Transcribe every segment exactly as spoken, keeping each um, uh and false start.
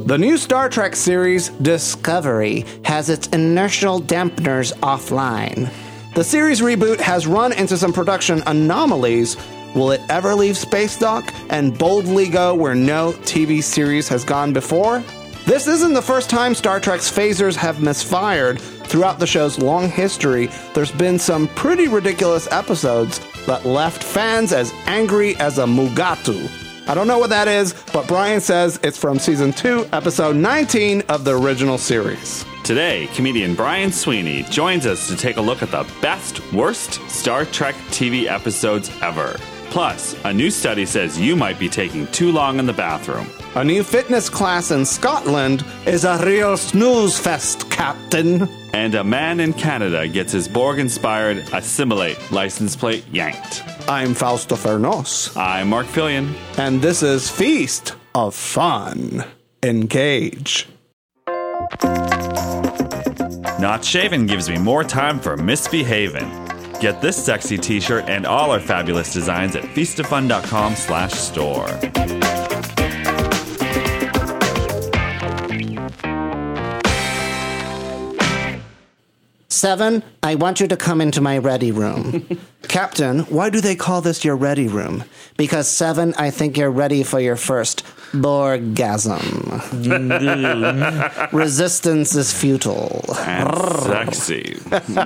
The new Star Trek series, Discovery, has its inertial dampeners offline. The series reboot has run into some production anomalies. Will it ever leave space dock and boldly go where no T V series has gone before? This isn't the first time Star Trek's phasers have misfired. Throughout the show's long history, there's been some pretty ridiculous episodes that left fans as angry as a Mugatu. I don't know what that is, but Brian says it's from season two, episode nineteen of the original series. Today, comedian Brian Sweeney joins us to take a look at the best, worst Star Trek T V episodes ever. Plus, a new study says you might be taking too long in the bathroom. A new fitness class in Scotland is a real snooze fest, Captain. And a man in Canada gets his Borg-inspired Assimilate license plate yanked. I'm Fausto Fernos. I'm Mark Fillion. And this is Feast of Fun. Engage. Not Shaven gives me more time for misbehaving. Get this sexy t-shirt and all our fabulous designs at feastoffun.com slash store. Seven, I want you to come into my ready room. Captain, why do they call this your ready room? Because, Seven, I think you're ready for your first Borgasm. Resistance is futile. And sexy.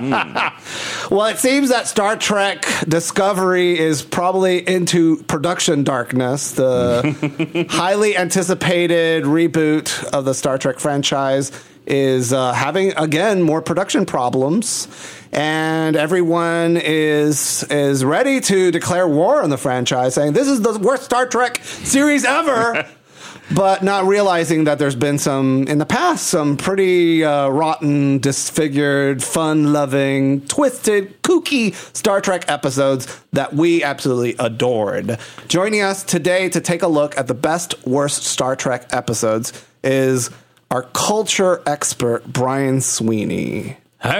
Mm. Well, it seems that Star Trek Discovery is probably into production darkness. The highly anticipated reboot of the Star Trek franchise is uh, having, again, more production problems, and everyone is is ready to declare war on the franchise, saying this is the worst Star Trek series ever, but not realizing that there's been some, in the past, some pretty uh, rotten, disfigured, fun-loving, twisted, kooky Star Trek episodes that we absolutely adored. Joining us today to take a look at the best, worst Star Trek episodes is our culture expert, Brian Sweeney.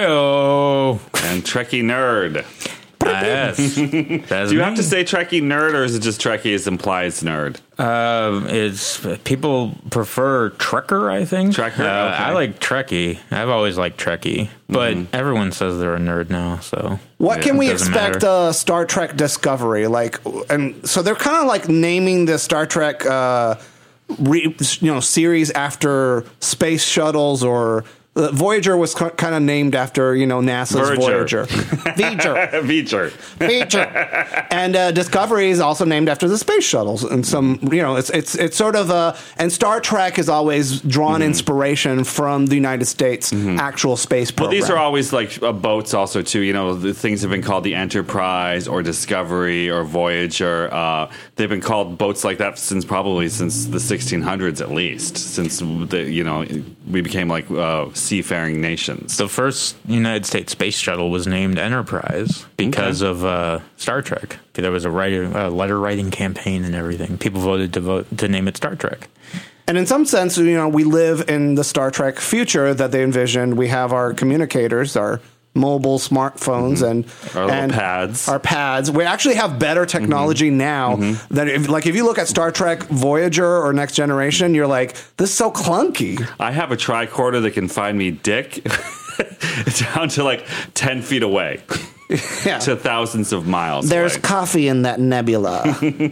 Hello. And Trekkie nerd. Ah, yes. That's Do you me. have to say Trekkie nerd, or is it just Trekkie as implies nerd? Uh, it's people prefer Trekker, I think. Trekker, Uh, okay. I like Trekkie. I've always liked Trekkie, but Mm-hmm. everyone says they're a nerd now. So What yeah, can it we doesn't expect matter. uh, Star Trek Discovery? Like, and so they're kind of like naming the Star Trek uh, re, you know, series after space shuttles, or uh, Voyager was c- kind of named after, you know, NASA's Verger. Voyager. Voyager. Feature. Voyager. And uh, Discovery is also named after the space shuttles, and some, you know, it's it's it's sort of a, and Star Trek has always drawn Mm-hmm. inspiration from the United States actual space Well, program. these are always like uh, boats also too. You know, the things have been called the Enterprise or Discovery or Voyager. Uh, they've been called boats like that since probably since the sixteen hundreds at least. Since the you know we became like uh, seafaring nations. The first United States space shuttle was named Enterprise because Okay. of uh, Star Trek. There was a writer, uh, letter writing campaign and everything. People voted to vote to name it Star Trek. And in some sense, you know, we live in the Star Trek future that they envisioned. We have our communicators, our mobile smartphones, and Our little and pads. Our pads. We actually have better technology now. That, if, like, if you look at Star Trek Voyager or Next Generation, you're like, this is so clunky. I have a tricorder that can find me dick down to like ten feet away. Yeah. To thousands of miles There's away. coffee in that nebula.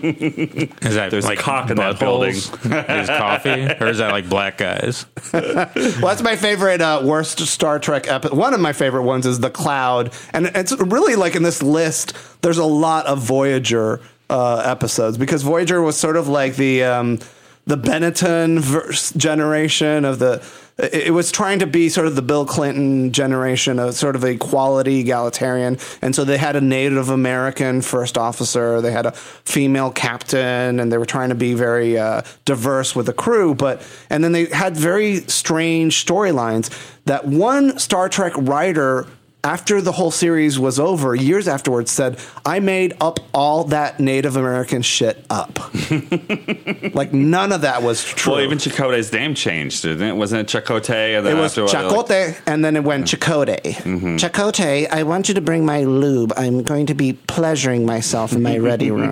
Is that There's like cock in that buttholes? Is coffee, or is that like black guys? Well, that's my favorite uh, worst Star Trek episode. One of my favorite ones is The Cloud. And it's really like in this list, there's a lot of Voyager uh, episodes, because Voyager was sort of like the um, the Benetton verse generation of the... It was trying to be sort of the Bill Clinton generation of sort of a equality egalitarian. And so they had a Native American first officer. They had a female captain, and they were trying to be very uh, diverse with the crew. But, and then they had very strange storylines that one Star Trek writer after the whole series was over, years afterwards said, I made up all that Native American shit up. Like, none of that was true. Well, even Chakotay's name changed, didn't it? Wasn't it Chakotay? And then it was after a while, Chakotay, like, and then it went Chakotay. Mm-hmm. Chakotay, I want you to bring my lube. I'm going to be pleasuring myself in my ready room.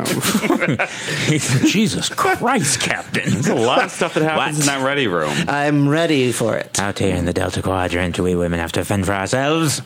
Jesus Christ, Captain. There's a lot of stuff that happens What? in that ready room. I'm ready for it. Out here in the Delta Quadrant, we women have to fend for ourselves.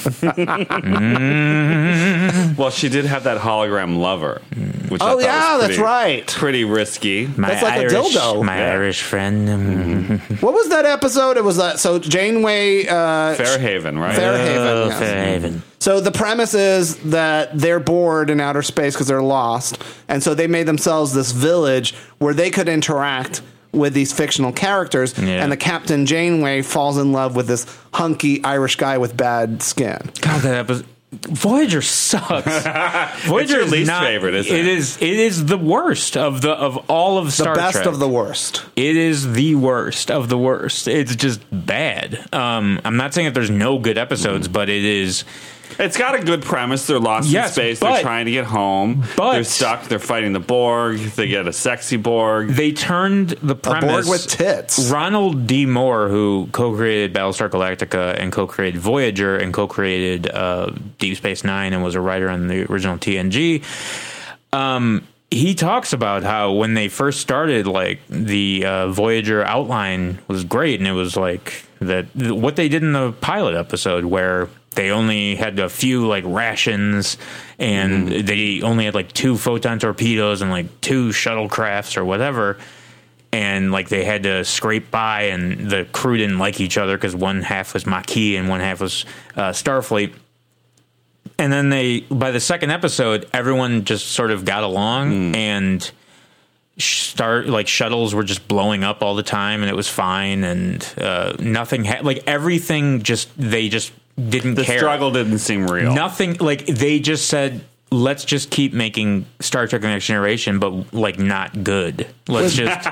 Well, she did have that hologram lover, which I Oh, thought yeah, was that's pretty, right. pretty risky. My That's like a Irish, dildo. My Yeah. Irish friend. What was that episode? It was that. So Janeway, uh, Fairhaven, right? Fairhaven. Oh, yes. Fairhaven. So the premise is that they're bored in outer space because they're lost, and so they made themselves this village where they could interact with these fictional characters. Yeah. And the Captain Janeway falls in love with this hunky Irish guy with bad skin. God, that episode. Voyager sucks. Voyager your is least not, favorite, isn't it? It is. It is the worst of the of all of The Star best Trek. of the worst. It is the worst of the worst. It's just bad. Um, I'm not saying that there's no good episodes, but it is. It's got a good premise. They're lost Yes, in space. but- They're trying to get home. but- they're stuck. They're fighting the Borg. They get a sexy Borg. They turned the premise. Borg with tits. Ronald D. Moore, who co-created Battlestar Galactica and co-created Voyager and co-created uh, Deep Space Nine and was a writer on the original T N G. Um, he talks about how when they first started, like the uh, Voyager outline was great, and it was like that what they did in the pilot episode where they only had a few like rations, and mm. they only had like two photon torpedoes and like two shuttlecrafts or whatever. And like they had to scrape by, and the crew didn't like each other because one half was Maquis and one half was uh, Starfleet. And then they, by the second episode, everyone just sort of got along, mm. and start like shuttles were just blowing up all the time, and it was fine, and uh, nothing ha- like everything just they just didn't the care. The struggle didn't seem real. Nothing like they just said, let's just keep making Star Trek: The Next Generation, but like not good. Let's just.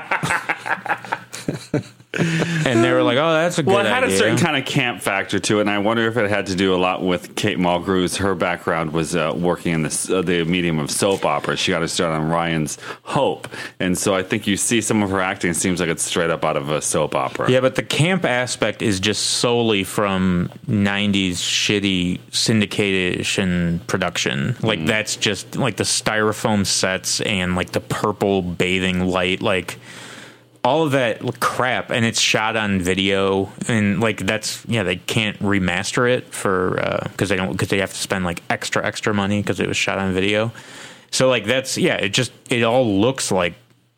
And they were like, "Oh, that's a good Well, it had idea." a certain kind of camp factor to it, and I wonder if it had to do a lot with Kate Mulgrew. Her background was uh, working in this, uh, the medium of soap opera. She got her start on Ryan's Hope, and so I think you see some of her acting. It seems like it's straight up out of a soap opera. Yeah, but the camp aspect is just solely from nineties shitty syndication production. Like mm. that's just like the styrofoam sets and like the purple bathing light, like. All of that crap, and it's shot on video, and like that's yeah, they can't remaster it for because uh, they don't because they have to spend like extra extra money because it was shot on video. So like that's yeah, it just it all looks like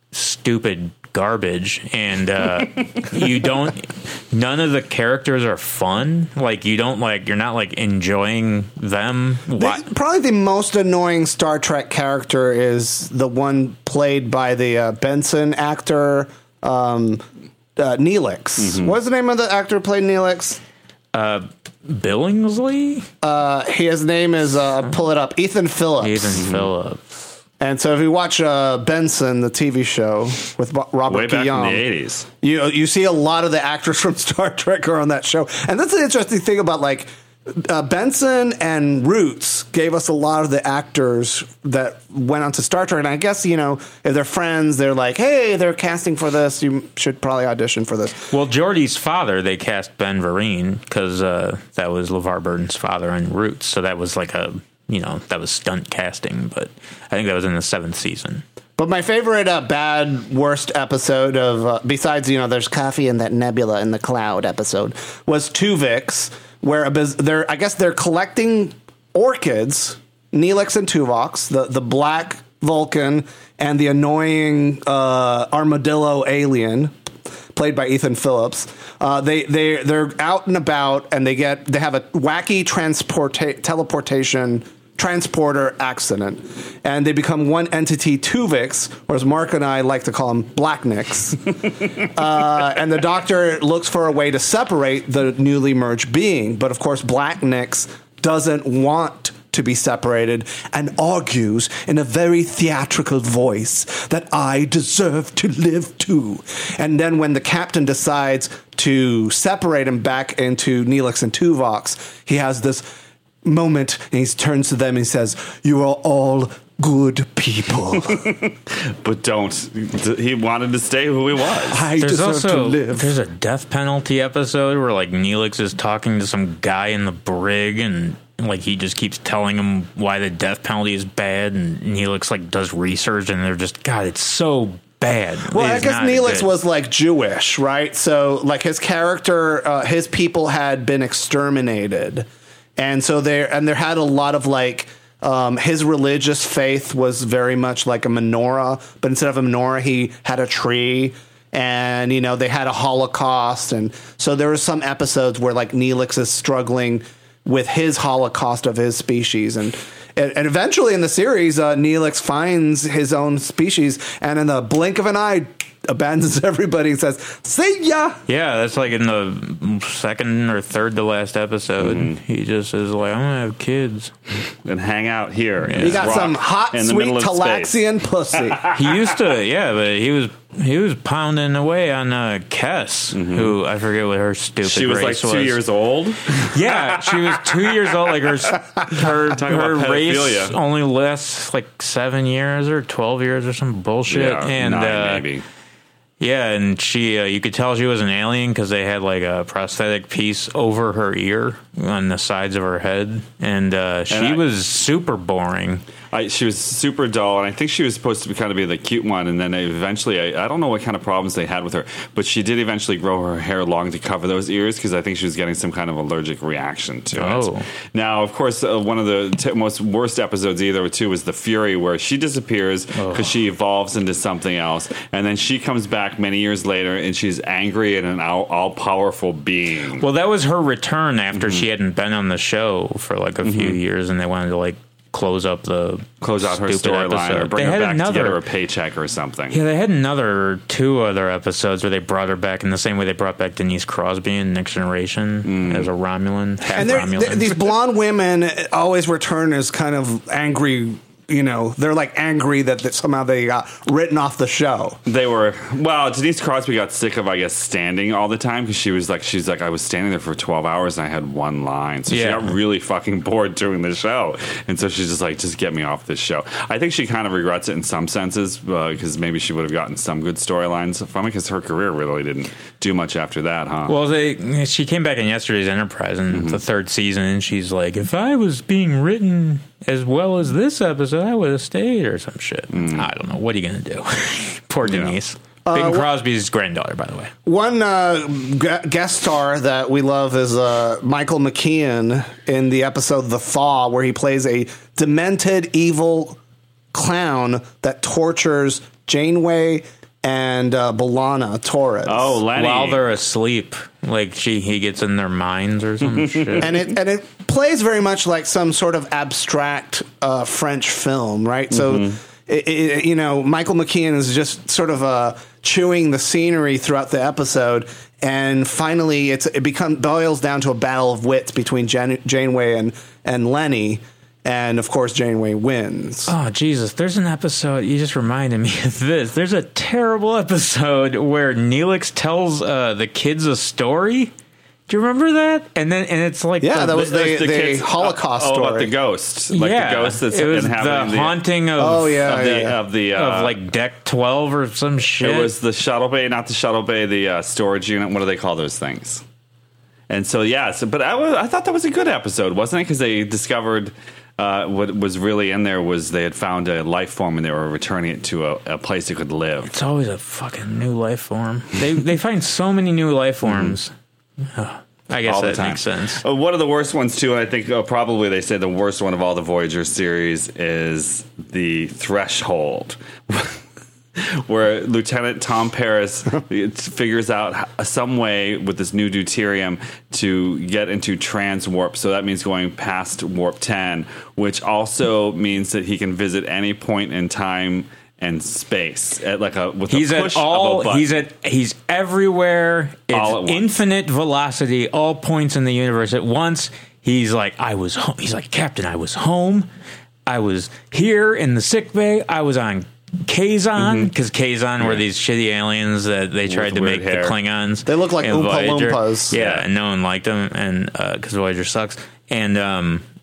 stupid garbage, and uh, you don't. None of the characters are fun. Like you don't like you're not like enjoying them. The, probably the most annoying Star Trek character is the one played by the uh, Benson actor. Um, uh, Neelix. Mm-hmm. What's the name of the actor who played Neelix? Uh, Billingsley? Uh, his name is, uh, pull it up, Ethan Phillips. Ethan mm-hmm. Phillips. And so if you watch uh, Benson, the T V show with Robert Way back Guillaume, in the eighties, you, you see a lot of the actors from Star Trek are on that show. And that's an interesting thing about, like, Uh, Benson and Roots gave us a lot of the actors that went on to Star Trek. And I guess, you know, if they're friends, they're like, hey, they're casting for this. You should probably audition for this. Well, Geordie's father, they cast Ben Vereen because uh, that was LeVar Burton's father on Roots. So that was like a, you know, that was stunt casting. But I think that was in the seventh season. But my favorite uh, bad, worst episode of, uh, besides, you know, there's coffee in that nebula in the cloud episode, was Tuvix. Where they're, I guess they're collecting orchids, Neelix and Tuvok, the, the black Vulcan and the annoying uh, armadillo alien, played by Ethan Phillips. Uh, they they they're out and about, and they get they have a wacky transporta- teleportation transporter accident, and they become one entity, Tuvix, or as Mark and I like to call him, Blacknix. uh, and the Doctor looks for a way to separate the newly merged being, but of course Blacknix doesn't want to be separated and argues in a very theatrical voice that I deserve to live too. And then when the captain decides to separate him back into Neelix and Tuvok, he has this moment, and he turns to them and he says, "You are all good people." But don't. He wanted to stay who he was. I There's deserve also to live. there's a death penalty episode where like Neelix is talking to some guy in the brig and like he just keeps telling him why the death penalty is bad, and Neelix like does research and they're just God, it's so bad. Well, It I is guess not Neelix good. was like Jewish, right? So, like his character, uh, his people had been exterminated, and so there and there had a lot of like um, his religious faith was very much like a menorah, but instead of a menorah, he had a tree. And you know they had a Holocaust, and so there were some episodes where like Neelix is struggling with his Holocaust of his species, and and eventually in the series, uh, Neelix finds his own species, and in the blink of an eye, abandons everybody and says, "See ya." Yeah, that's like in the second or third to last episode. Mm-hmm. He just is like, I'm gonna have kids. And hang out here. He got some hot, in the sweet middle of space. Talaxian pussy. He used to, yeah, but he was he was pounding away on uh, Kess, who I forget what her stupid She was like race two years old. Yeah, she was two years old. Like her her, Talk her about race pedophilia. only lasts like seven years or twelve years or some bullshit. Yeah, and nine, uh, maybe. yeah, and she uh, you could tell she was an alien because they had like a prosthetic piece over her ear on the sides of her head, and uh, she And I- was super boring. I, she was super dull, and I think she was supposed to be kind of be the cute one. And then eventually, I, I don't know what kind of problems they had with her, but she did eventually grow her hair long to cover those ears because I think she was getting some kind of allergic reaction to Oh. it. Now, of course, uh, one of the t- most worst episodes either too was the Fury, where she disappears because she evolves into something else, and then she comes back many years later, and she's angry and an all, all powerful being. Well, that was her return after Mm-hmm. she hadn't been on the show for like a few years, and they wanted to like close up the Close out her stupid storyline or episode. bring They her had back to get another- her a paycheck or something. Yeah, they had another two other episodes where they brought her back in the same way they brought back Denise Crosby in Next Generation Mm. as a Romulan. Half And they're, Romulan. they're- these blonde women always return as kind of angry. You know, they're like angry that, that somehow they got written off the show. They were, well, Denise Crosby got sick of, I guess, standing all the time because she was like, she's like, I was standing there for twelve hours and I had one line. So Yeah. she got really fucking bored doing the show. And so she's just like, just get me off this show. I think she kind of regrets it in some senses because uh, maybe she would have gotten some good storylines from it because her career really didn't do much after that, huh? Well, they she came back in yesterday's Enterprise in Mm-hmm. the third season, and she's like, "If I was being written as well as this episode, I would have stayed," or some shit. Mm. I don't know. What are you gonna do? Poor Yeah. Denise. Uh, Bing wh- Crosby's granddaughter, by the way. One uh, gu- guest star that we love is uh, Michael McKean in the episode The Thaw, where he plays a demented, evil clown that tortures Janeway and uh, B'Elanna Torres. oh, Lenny. While they're asleep, like she he gets in their minds or some shit. and it and it plays very much like some sort of abstract uh, French film, right? So, it, it, you know, Michael McKean is just sort of uh, chewing the scenery throughout the episode, and finally, it's it becomes boils down to a battle of wits between Jan- Janeway and and Lenny. And of course, Janeway wins. Oh, Jesus. There's an episode. You just reminded me of this. There's a terrible episode where Neelix tells uh, the kids a story. Do you remember that? And then, and it's like, Yeah, the, that was the, There's the, kids- Holocaust oh, story. about the ghost. Like yeah, the ghost that's it was the inhabiting the, haunting of, Oh, yeah. of the, of the, uh, of like deck twelve or some shit. it was the shuttle bay, not the shuttle bay, the uh, storage unit. What do they call those things? And so, yeah, so, but I, was, I thought that was a good episode, wasn't it? Because they discovered uh, what was really in there was they had found a life form and they were returning it to a, a place it could live. It's always a fucking new life form. They they find so many new life forms. Ugh. I guess All the that time. makes sense. Uh, one of the worst ones, too, and I think uh, probably they say the worst one of all the Voyager series is the Threshold. Where Lieutenant Tom Paris figures out some way with this new deuterium to get into trans warp. So that means going past warp ten, which also means that he can visit any point in time and space at like a with He's a at push all. of a button. He's at. He's everywhere. It's All at once. infinite velocity. All points in the universe at once. He's like, I was home. He's like, Captain, I was home. I was here in the sick bay. I was on Kazon because Kazon were these shitty aliens that they tried to weird make hair. the Klingons. They look like in Oompa Voyager. Loompas. Yeah, and no one liked them, and because Voyager sucks. And um,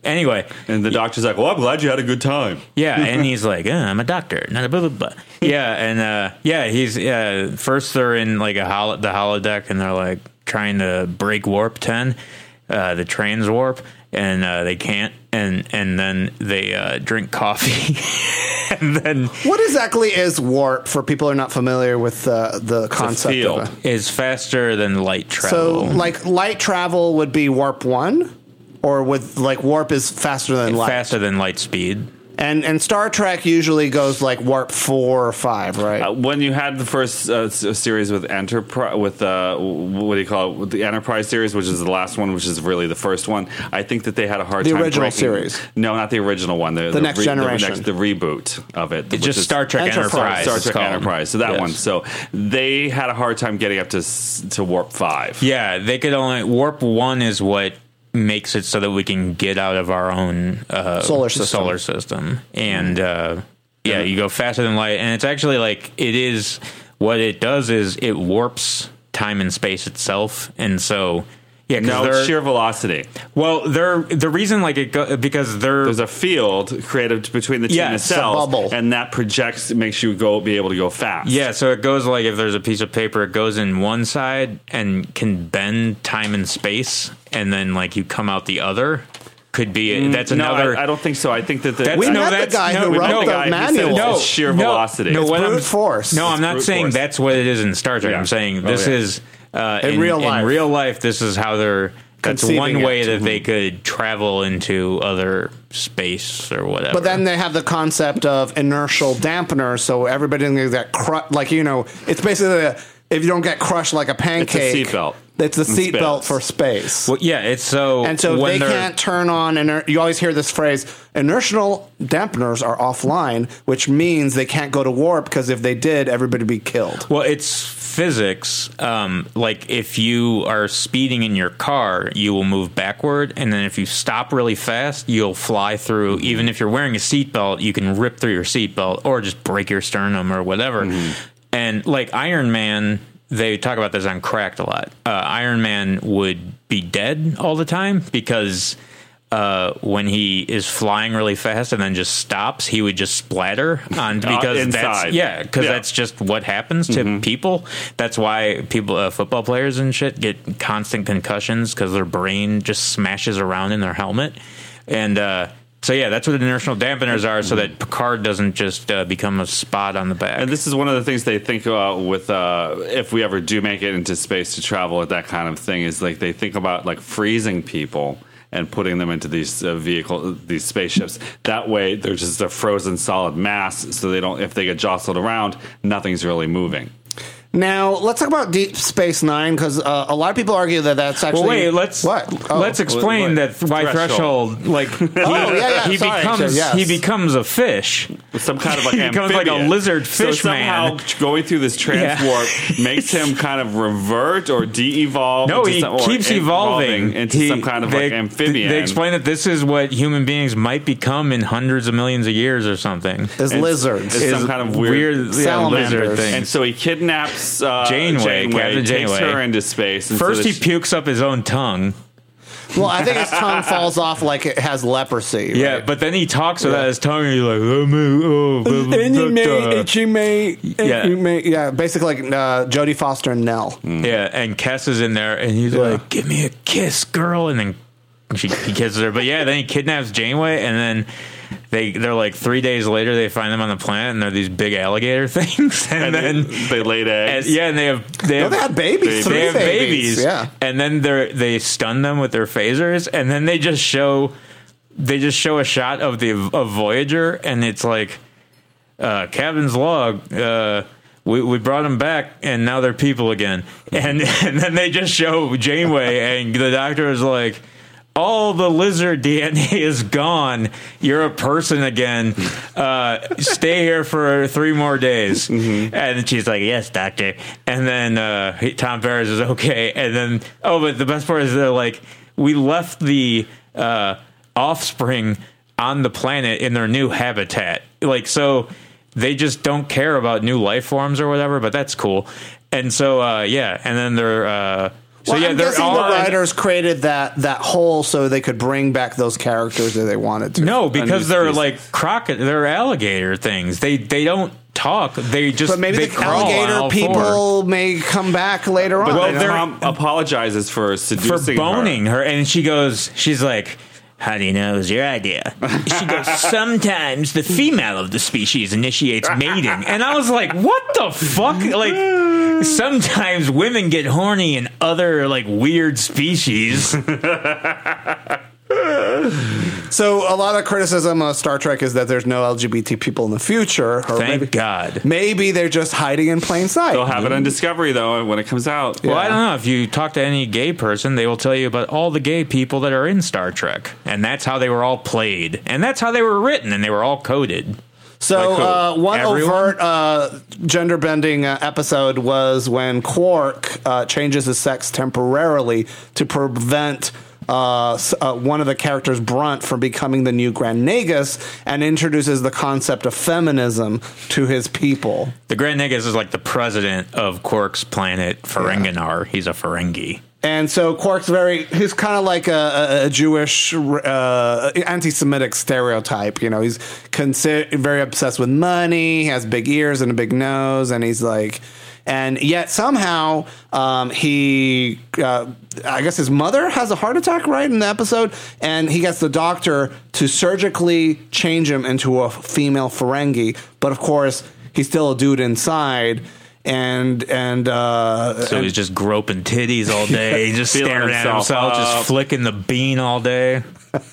anyway, And the doctor's like, well, I'm glad you had a good time. yeah, and he's like, uh, I'm a doctor, not a blah blah blah. Yeah, and uh, yeah, he's yeah. First, they're in like a holo- the holodeck, and they're like trying to break warp ten, uh, the train's warp, and uh, they can't. And and then they uh, drink coffee, and then What exactly is warp for people who are not familiar with uh, the concept field. of it? is faster than light So, travel. like, light travel would be warp one, or with like warp is faster than light. faster than light speed. And and Star Trek usually goes like warp four or five, right? Uh, when you had the first uh, s- series with Enterprise, with uh, what do you call it, with the Enterprise series, which is the last one, which is really the first one, I think that they had a hard The time. original breaking, series. No, not the original one. The, The next generation. The, next, the reboot of it. It's which just is Star Trek Enterprise. Enterprise. Star it's Trek called. Enterprise. So that Yes. one. So they had a hard time getting up to s- to warp five. Yeah, they could only warp one is what makes it so that we can get out of our own uh, Solar system. Solar system, and uh, yeah, you go faster than light, and it's actually like it is. What it does is it warps time and space itself, and so yeah, 'cause No, they're it's sheer velocity. well, they're the reason like it go, because they're There's a field created between the two Yeah, it's a cells, bubble. and that projects, makes you go be able to go fast. yeah, so it goes like if there's a piece of paper, it goes in one side and can bend time and space, and then like you come out the other. Could be that's No, another. I, I don't think so. I think that the, That's- we no, met the that's- guy no, who we wrote met the the guy who said manual. it's- it's sheer velocity. No, It's what brute I'm, force. No, It's I'm not brute saying force. that's what it is in Star Trek. Yeah. I'm saying Oh, this yeah. is uh, In real life. In real life, this is how they're. That's Conceiving one way it. that they could travel into other space or whatever. But then they have the concept of inertial dampener, so everybody doesn't get cru- like you know, it's basically a, if you don't get crushed like a pancake, seatbelt. It's a In seatbelt space. for space. well, yeah, it's so. And so when they they're- can't turn on, iner- you always hear this phrase, inertial dampeners are offline, which means they can't go to warp because if they did, everybody would be killed. Well, it's physics. Um, like if you are speeding in your car, you will move backward, and then if you stop really fast, you'll fly through. Even if you're wearing a seatbelt, you can rip through your seatbelt or just break your sternum or whatever. And like Iron Man, they talk about this on Cracked a lot. Uh, Iron Man would be dead all the time because uh, when he is flying really fast and then just stops, he would just splatter on because inside. that's yeah, because Yeah. that's just what happens to people. That's why people, uh, football players and shit, get constant concussions because their brain just smashes around in their helmet. And uh, so yeah, that's what inertial dampeners are, so that Picard doesn't just uh, become a spot on the back. And this is one of the things they think about with uh, if we ever do make it into space to travel with that kind of thing is like they think about like freezing people and putting them into these uh, vehicle, these spaceships. That way, they're just a frozen solid mass, so they don't. If they get jostled around, nothing's really moving. Now, let's talk about Deep Space Nine, because uh, a lot of people argue that that's actually... well, wait. Let's What? Oh. let's explain What- that why threshold. threshold. Like he, Oh, yeah, yeah, he sorry, becomes actually, yes. he becomes a fish. With some kind of like He becomes like a amphibian. lizard So fish somehow man. going through this transwarp makes him kind of revert or de-evolve. No, into he some, or keeps evolving into He- some kind of they, like amphibian. They explain that this is what human beings might become in hundreds of millions of years or something. Is And lizards. it's some kind of weird, yeah, salamanders. lizard thing. And so he kidnaps uh, Janeway, Janeway, Captain takes Janeway. her into space. and so First, he that she- pukes up his own tongue. Well, I think his tongue falls off like it has leprosy. Yeah, right? but then he talks without Yeah. his tongue, and he's like, oh, me- oh, blah, blah, And you blah, may, blah." and you may, and Yeah. you may- yeah, basically like uh, Jodie Foster and Nell. Yeah, and Kess is in there, and he's Yeah. like, "Give me a kiss, girl," and then she he kisses her. But yeah, then he kidnaps Janeway, and then they they're like three days later they find them on the planet, and they're these big alligator things, and, and then they, they laid eggs. and, yeah, and they have they No, have they had babies. Three they have babies. babies, Yeah. and then they they stun them with their phasers, and then they just show they just show a shot of the of Voyager, and it's like uh, Captain's log. Uh, we we brought them back, and now they're people again. And and then they just show Janeway, and the doctor is like, all the lizard D N A is gone. You're a person again. Uh, stay here for three more days. Mm-hmm. And she's like, yes, doctor. And then uh, he- Tom Paris is okay. And then, oh, but the best part is they're like, we left the uh, offspring on the planet in their new habitat. Like, so they just don't care about new life forms or whatever, but that's cool. And so, uh, yeah, and then they're... Uh, So Well, yeah, I'm they're guessing all the writers created that that hole so they could bring back those characters that they wanted to. No, because new they're species. like crocodile, they're alligator things. They they don't talk. They just but maybe they the crawl on alligator all people four. may come back later on. Well, Well, they're- mom apologizes for for seducing boning her. her. and she goes, she's like, how do you know it was your idea? She goes, sometimes the female of the species initiates mating. And I was like, what the fuck? Like, sometimes women get horny in other, like, weird species. So a lot of criticism of Star Trek is that there's no L G B T people in the future. Or Thank maybe, God. Maybe they're just hiding in plain sight. They'll have it on Discovery, though, when it comes out. Well, I Yeah. don't know. If you talk to any gay person, they will tell you about all the gay people that are in Star Trek. And that's how they were all played. And that's how they were written, and they were all coded. So Like who? uh, one Everyone? overt uh, gender bending uh, episode was when Quark uh, changes his sex temporarily to prevent uh, s- uh, one of the characters, Brunt, from becoming the new Grand Nagus, and introduces the concept of feminism to his people. The Grand Nagus is like the president of Quark's planet, Ferenginar. He's a Ferengi. And so Quark's very, he's kind of like a, a, a Jewish uh, anti-Semitic stereotype. You know, he's consi- very obsessed with money, he has big ears and a big nose, and he's like, and yet somehow um, he, uh, I guess his mother has a heart attack, right, in the episode, and he gets the doctor to surgically change him into a female Ferengi, but of course he's still a dude inside. And and uh, So and- he's just groping titties all day, just Feeling staring at himself himself, up. just flicking the bean all day.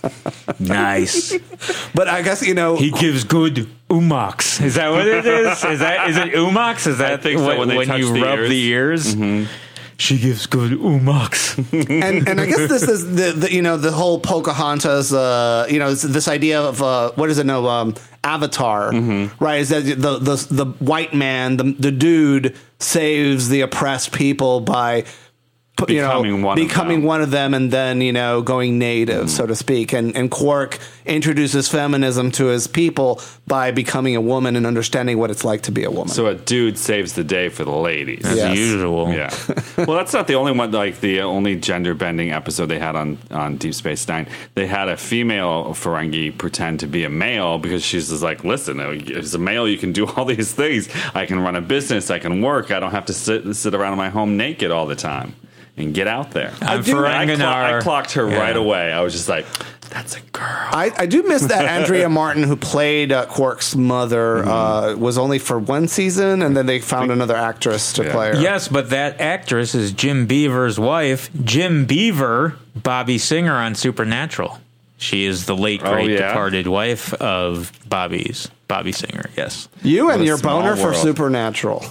Nice. but I guess you know He gives good umox. Is that what it is? Is that is it umox? Is that I think so, when, when they touch you the rub ears. the ears? Mm-hmm. She gives good umox. and and I guess this is the, the you know the whole Pocahontas uh you know this, this idea of uh what is it no um Avatar right is that the the the white man the the dude saves the oppressed people by you Becoming know one of becoming them. one of them and then you know going native so to speak and and Quark introduces feminism to his people by becoming a woman and understanding what it's like to be a woman. So a dude saves the day for the ladies. As Yes. usual. Yeah. Well, that's not the only one. Like the only gender bending episode they had on on Deep Space Nine. They had a female Ferengi pretend to be a male because she's just like, listen, as a male, you can do all these things. I can run a business. I can work. I don't have to sit sit around in my home naked all the time. And get out there. I'm do- I, clo- Ferenginar. I clocked her Yeah. right away. I was just like, that's a girl. I, I do miss that Andrea Martin, who played uh, Quark's mother, Mm-hmm. uh, was only for one season, and then they found another actress to Yeah. play her. Yes, but that actress is Jim Beaver's wife. Jim Beaver, Bobby Singer on Supernatural. She is the late Oh, great yeah? departed wife of Bobby's Bobby Singer. Yes. You What and a your small boner for world. Supernatural.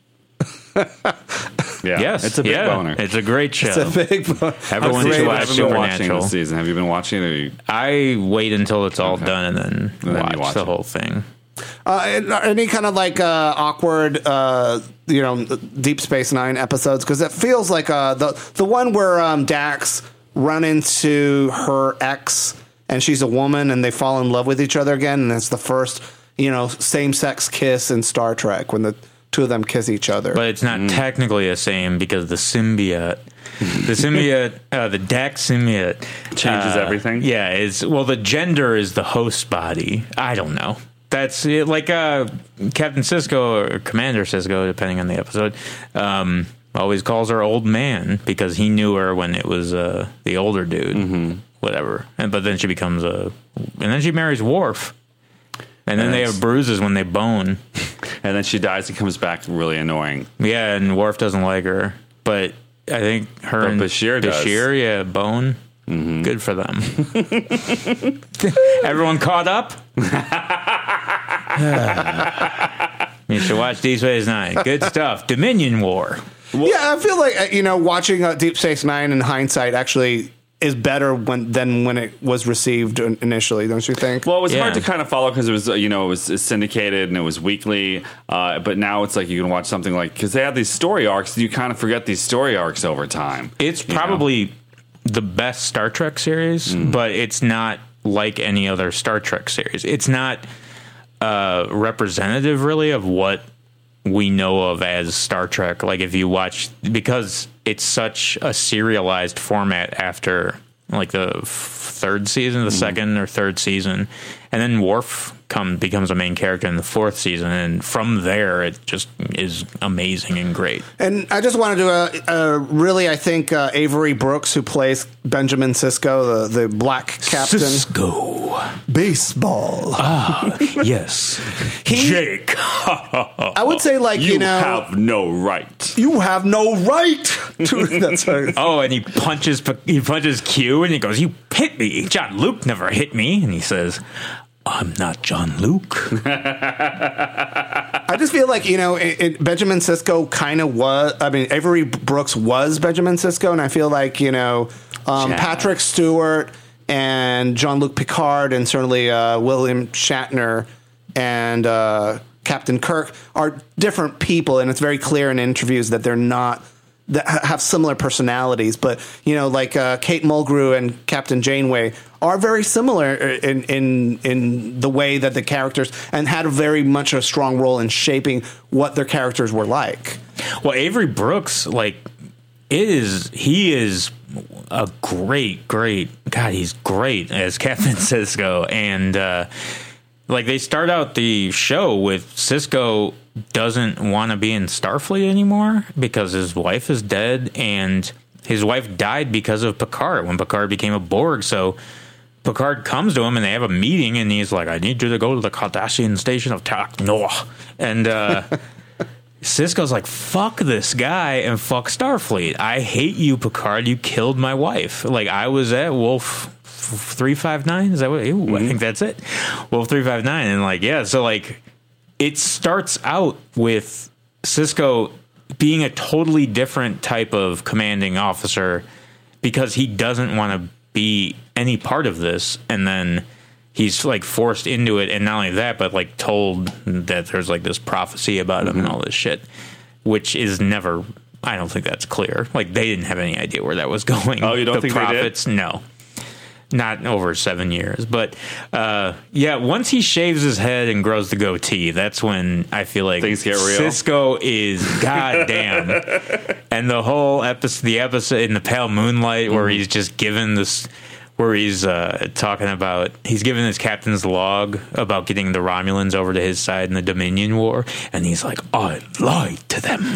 Yeah. Yes. It's a big yeah. boner. It's a great show. It's a big boner. Everyone Great. should I watch haven't been watching Supernatural. this season. Have you been watching it? Or you, I wait until it's all done and then, And then you watch, watch the it. whole thing. Uh, and any kind of like uh, awkward, uh, you know, Deep Space Nine episodes because it feels like uh, the the one where um, Dax run into her ex and she's a woman and they fall in love with each other again, and it's the first, you know, same sex kiss in Star Trek when the two of them kiss each other. But it's not technically the same because the symbiote, the symbiote, uh, the Dax symbiote Changes uh, everything? Yeah, it's well, the gender is the host body. I don't know. That's it, like uh, Captain Sisko or Commander Sisko, depending on the episode. Um, always calls her old man because he knew her when it was uh, the older dude, mm-hmm. whatever. And but then she becomes a, and then she marries Worf, and then And they it's- have bruises when they bone. and then she dies and comes back really annoying. Yeah, and Worf doesn't like her, but I think her But and Bashir does. Bashir, yeah, bone. Mm-hmm. Good for them. Everyone caught up. You should watch Deep Space Nine. Good stuff. Dominion War. yeah, I feel like uh, you know, watching uh, Deep Space Nine in hindsight actually is better when than when it was received initially. Don't you think? Well, it was Yeah. hard to kind of follow because it was, uh, you know, it was syndicated and it was weekly. Uh, but now it's like you can watch something like, because they have these story arcs, and you kind of forget these story arcs over time. It's you know? probably the best Star Trek series, Mm-hmm. but it's not like any other Star Trek series. It's not uh, representative, really, of what we know of as Star Trek. Like if you watch, because it's such a serialized format after like the f- third season, the mm-hmm. second or third season, and then Worf come becomes a main character in the fourth season, and from there it just is amazing and great. And I just wanted to uh, uh, really, I think uh, Avery Brooks, who plays Benjamin Sisko, the the black captain, Sisko baseball. Ah, yes, he, Jake. I would say, like you, you know, have no right. You have no right to. That's a, oh, and he punches he punches Q, and he goes, "You hit me, John Luke never hit me," and he says, "I'm not John Luke." I just feel like, you know, it, it, Benjamin Sisko kind of was, I mean, Avery Brooks was Benjamin Sisko, and I feel like, you know, um, Patrick Stewart and Jean-Luc Picard and certainly uh, William Shatner and uh, Captain Kirk are different people, and it's very clear in interviews that they're not, that have similar personalities, but you know, like uh, Kate Mulgrew and Captain Janeway are very similar in in in the way that the characters, and had a very much a strong role in shaping what their characters were like. Well, Avery Brooks, like, it is he is a great, great God. He's great as Captain Sisko, and uh, like they start out the show with Sisko doesn't want to be in Starfleet anymore because his wife is dead, and his wife died because of Picard when Picard became a Borg. So Picard comes to him and they have a meeting, and he's like, "I need you to go to the Cardassian station of Tak Noah." And uh, Sisko's like, "Fuck this guy and fuck Starfleet. I hate you, Picard. You killed my wife. Like, I was at Wolf three five nine. Is that what? Ew, mm-hmm. I think that's it. Wolf three five nine. And like, yeah, so like, it starts out with Sisko being a totally different type of commanding officer because he doesn't want to be any part of this, and then he's like forced into it, and not only that, but like told that there's like this prophecy about him mm-hmm. and all this shit, which is never, I don't think that's clear. Like, they didn't have any idea where that was going. Oh, you don't the think prophets? They did? No. Not over seven years. But, uh, yeah, once he shaves his head and grows the goatee, that's when I feel like things get real. Sisko is goddamn. And the whole episode, the episode in the Pale Moonlight where mm-hmm. he's just given this, where he's uh, talking about, he's given his captain's log about getting the Romulans over to his side in the Dominion War, and he's like, "I lied to them."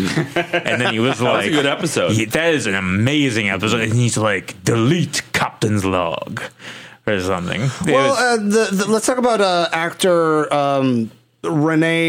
And then he was like, that was a good episode. He, that is an amazing episode. And he's like, "Delete captain's log," or something. It well, was, uh, the, the, let's talk about uh, actor um, Rene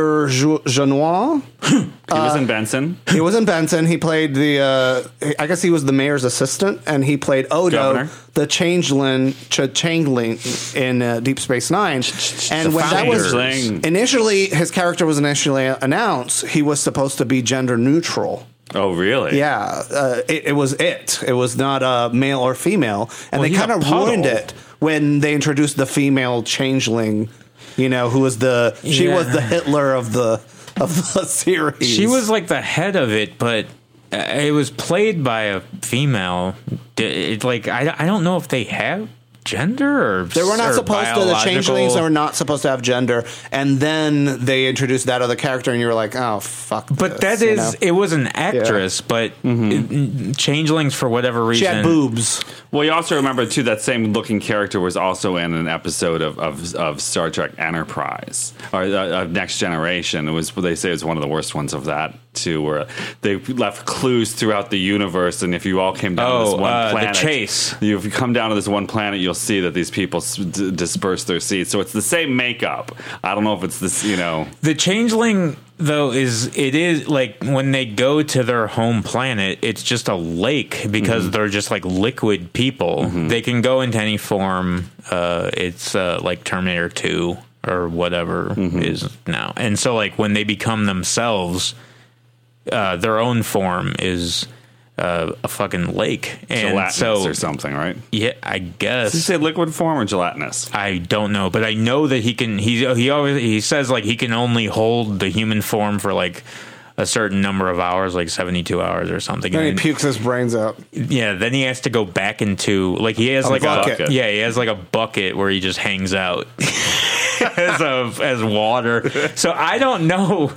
Auberjonois. He was in Benson. Uh, he was in Benson. He played the, uh, I guess he was the mayor's assistant, and he played Odo, Governor. the changeling, ch- changeling in uh, Deep Space Nine. And when that was initially, his character was initially announced, he was supposed to be gender neutral. Oh, really? Yeah, uh, it, it was it. It was not uh, male or female, and well, they kind of ruined it when they introduced the female changeling. You know, who was the she yeah. was the Hitler of the of the series. She was like the head of it, but it was played by a female. It, like I, I don't know if they have gender or they were not or supposed to. The changelings were not supposed to have gender, and then they introduced that other character, and you were like, "Oh fuck!" But this, that is know? it was an actress, yeah. but mm-hmm. it, changelings for whatever reason she had boobs. Well, you also remember too that same looking character was also in an episode of of, of Star Trek Enterprise or uh, of Next Generation. It was they say it was one of the worst ones of that too, where they left clues throughout the universe, and if you all came down oh, to this one uh, planet, the chase. You, if you come down to this one planet, you'll see that these people s- d- disperse their seeds. So it's the same makeup. I don't know if it's this, you know, the changeling. Though is it is like when they go to their home planet, it's just a lake because mm-hmm. they're just like liquid people. Mm-hmm. They can go into any form. Uh, it's uh, like Terminator two or whatever mm-hmm. is now. And so like when they become themselves, uh, their own form is uh, a fucking lake. And gelatinous so, or something, right? Yeah, I guess. Did you say liquid form or gelatinous? I don't know, but I know that he can. He he always he says like he can only hold the human form for like a certain number of hours, like seventy-two hours or something. Then and he pukes his brains out. Yeah, then he has to go back into like he has a like bucket. a yeah he has like a bucket where he just hangs out as a, as water. So I don't know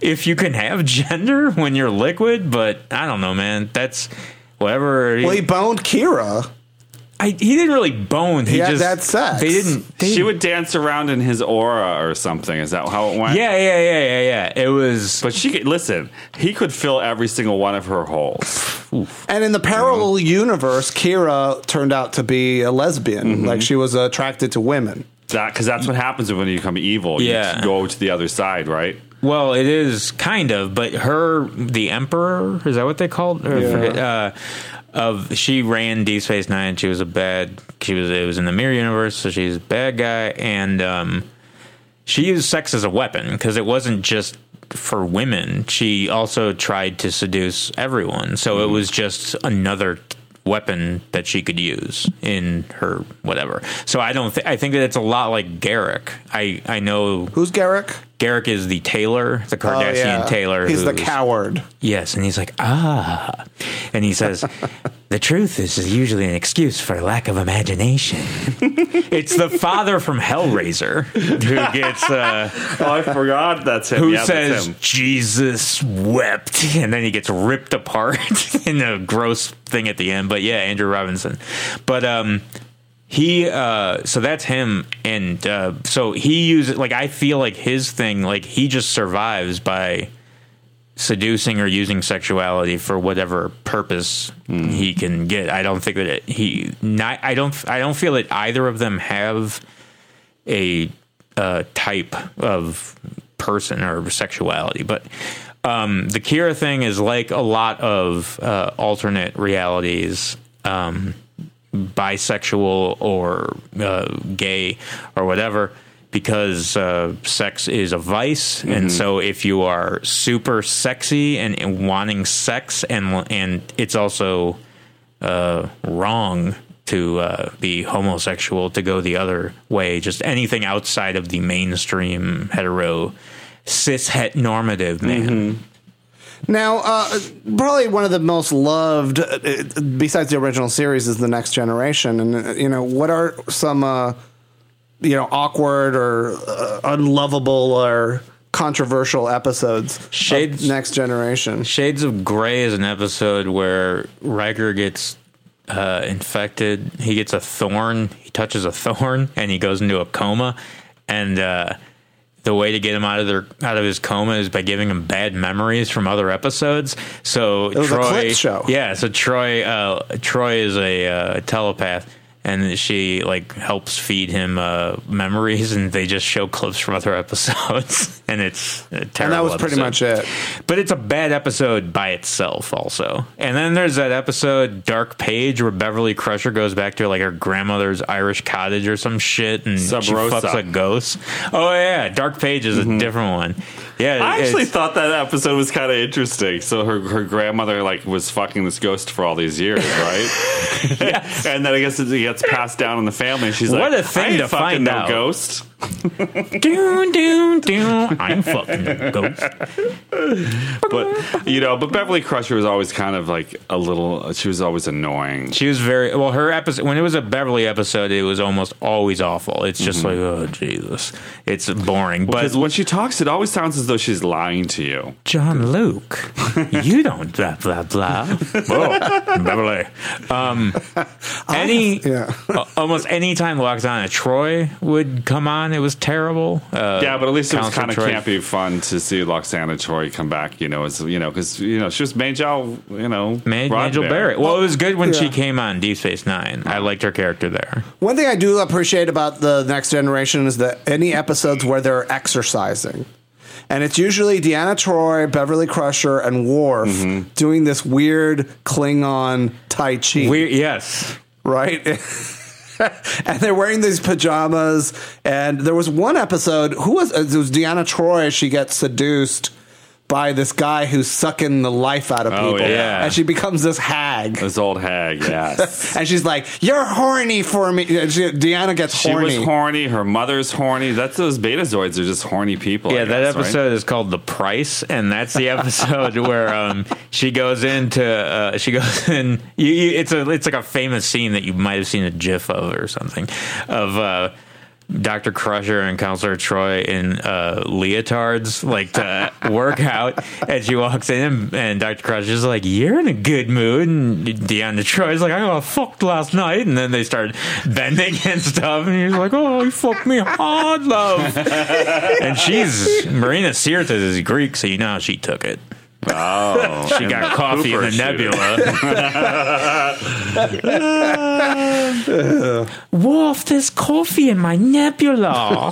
if you can have gender when you're liquid, but I don't know, man. That's whatever. Well, he boned Kira. I, he didn't really bone. He He had just that sex. They didn't. They, She would dance around in his aura or something. Is that how it went? yeah, yeah, yeah, yeah, yeah. It was. But she could listen. He could fill every single one of her holes. And in the parallel universe, Kira turned out to be a lesbian. Mm-hmm. Like she was attracted to women. That because that's what happens when you become evil. Yeah. You go to the other side, right? Well, it is kind of, but her, the Emperor, is that what they called? Or Yeah. forget, uh, of she ran Deep Space Nine. She was a bad. She was. It was in the mirror universe, so she's a bad guy, and um, she used sex as a weapon because it wasn't just for women. She also tried to seduce everyone, so it was just another weapon that she could use in her whatever. So I don't. Th- I think that it's a lot like Garrick. I I know Who's Garrick? Garrick is the tailor, the Cardassian tailor. He's the who's- coward. Yes, and he's like, ah. And he says, the truth is usually an excuse for lack of imagination. It's the father from Hellraiser who gets, uh, Oh, I forgot that's him. who Yeah, that's says, him. Jesus wept. And then he gets ripped apart in a gross thing at the end. But yeah, Andrew Robinson. But, um, He, uh, so that's him. And, uh, so he uses, like, I feel like his thing, like, he just survives by seducing or using sexuality for whatever purpose mm. he can get. I don't think that it, he, not, I don't, I don't feel that either of them have a, uh, type of person or sexuality, but, um, the Kira thing is like a lot of, uh, alternate realities, um, bisexual or uh, gay or whatever, because uh, sex is a vice, mm-hmm. and so if you are super sexy and, and wanting sex, and and it's also uh, wrong to uh, be homosexual, to go the other way, just anything outside of the mainstream hetero cis het normative man. Mm-hmm. Now, uh, probably one of the most loved, uh, besides the original series, is The Next Generation. And, uh, you know, what are some, uh, you know, awkward or uh, unlovable or controversial episodes Shades, of Next Generation? Shades of Grey is an episode where Riker gets uh, infected. He gets a thorn. He touches a thorn, and he goes into a coma. And uh the way to get him out of their out of his coma is by giving him bad memories from other episodes. So it was Troy, a clip show. Yeah, so Troy, uh, Troy is a uh, telepath, and she like helps feed him uh, memories, and they just show clips from other episodes, and it's a terrible. And that was pretty episode. much it. But it's a bad episode by itself, also. And then there's that episode Dark Page where Beverly Crusher goes back to like her grandmother's Irish cottage or some shit, and Sub she Rosa. fucks a ghost. Oh yeah, Dark Page is mm-hmm. a different one. Yeah, I actually it's- thought that episode was kind of interesting. So her her grandmother like was fucking this ghost for all these years, right? Yes. And then I guess it gets passed down in the family. And she's What like, a thing I ain't to fucking find no out. ghost. Doon, doon, doon. I'm fucking a ghost. But you know, but Beverly Crusher was always kind of like a little. She was always annoying. She was very well. Her episode, when it was a Beverly episode, it was almost always awful. It's just Mm-hmm. like, oh Jesus, it's boring. Because But when she talks, it always sounds as though she's lying to you. John Luke, you don't blah blah blah. Whoa, Beverly. Um, any, yeah. uh, almost any time Loxana Troy would come on, it was terrible. Uh, Yeah, but at least it was Council kind of Troy. campy fun to see Loxana Troy come back. You know, as you know, because you know she was Majel. You know, Ma- Roddenberry. Majel Barrett. Well, it was good when she Yeah. came on Deep Space Nine. I liked her character there. One thing I do appreciate about the Next Generation is that any episodes where they're exercising. And it's usually Deanna Troi, Beverly Crusher, and Worf Mm-hmm. doing this weird Klingon Tai Chi. We yes. Right? And they're wearing these pajamas. And there was one episode, who was it was Deanna Troi, she gets seduced by this guy who's sucking the life out of Oh, people. yeah. And she becomes this hag. This old hag, yes. And she's like, "You're horny for me." She, Deanna gets She horny. was horny. Her mother's horny. That's those Betazoids are just horny people. I Yeah, that guess, right? episode is called "The Price," and that's the episode where um, she goes into uh, she goes in. You, you, it's a it's like a famous scene that you might have seen a GIF of or something of. Uh, Doctor Crusher and Counselor Troy in uh, leotards, like to work out. And she walks in, and Doctor Crusher's like, "You're in a good mood." And Deanna Troy's like, "I got fucked last night." And then they start bending and stuff. And he's like, "Oh, you fucked me hard, love." And she's, Marina Sirtis is Greek, so you know how she took it. Oh, She got coffee in the nebula. Wolf, there's coffee in my nebula.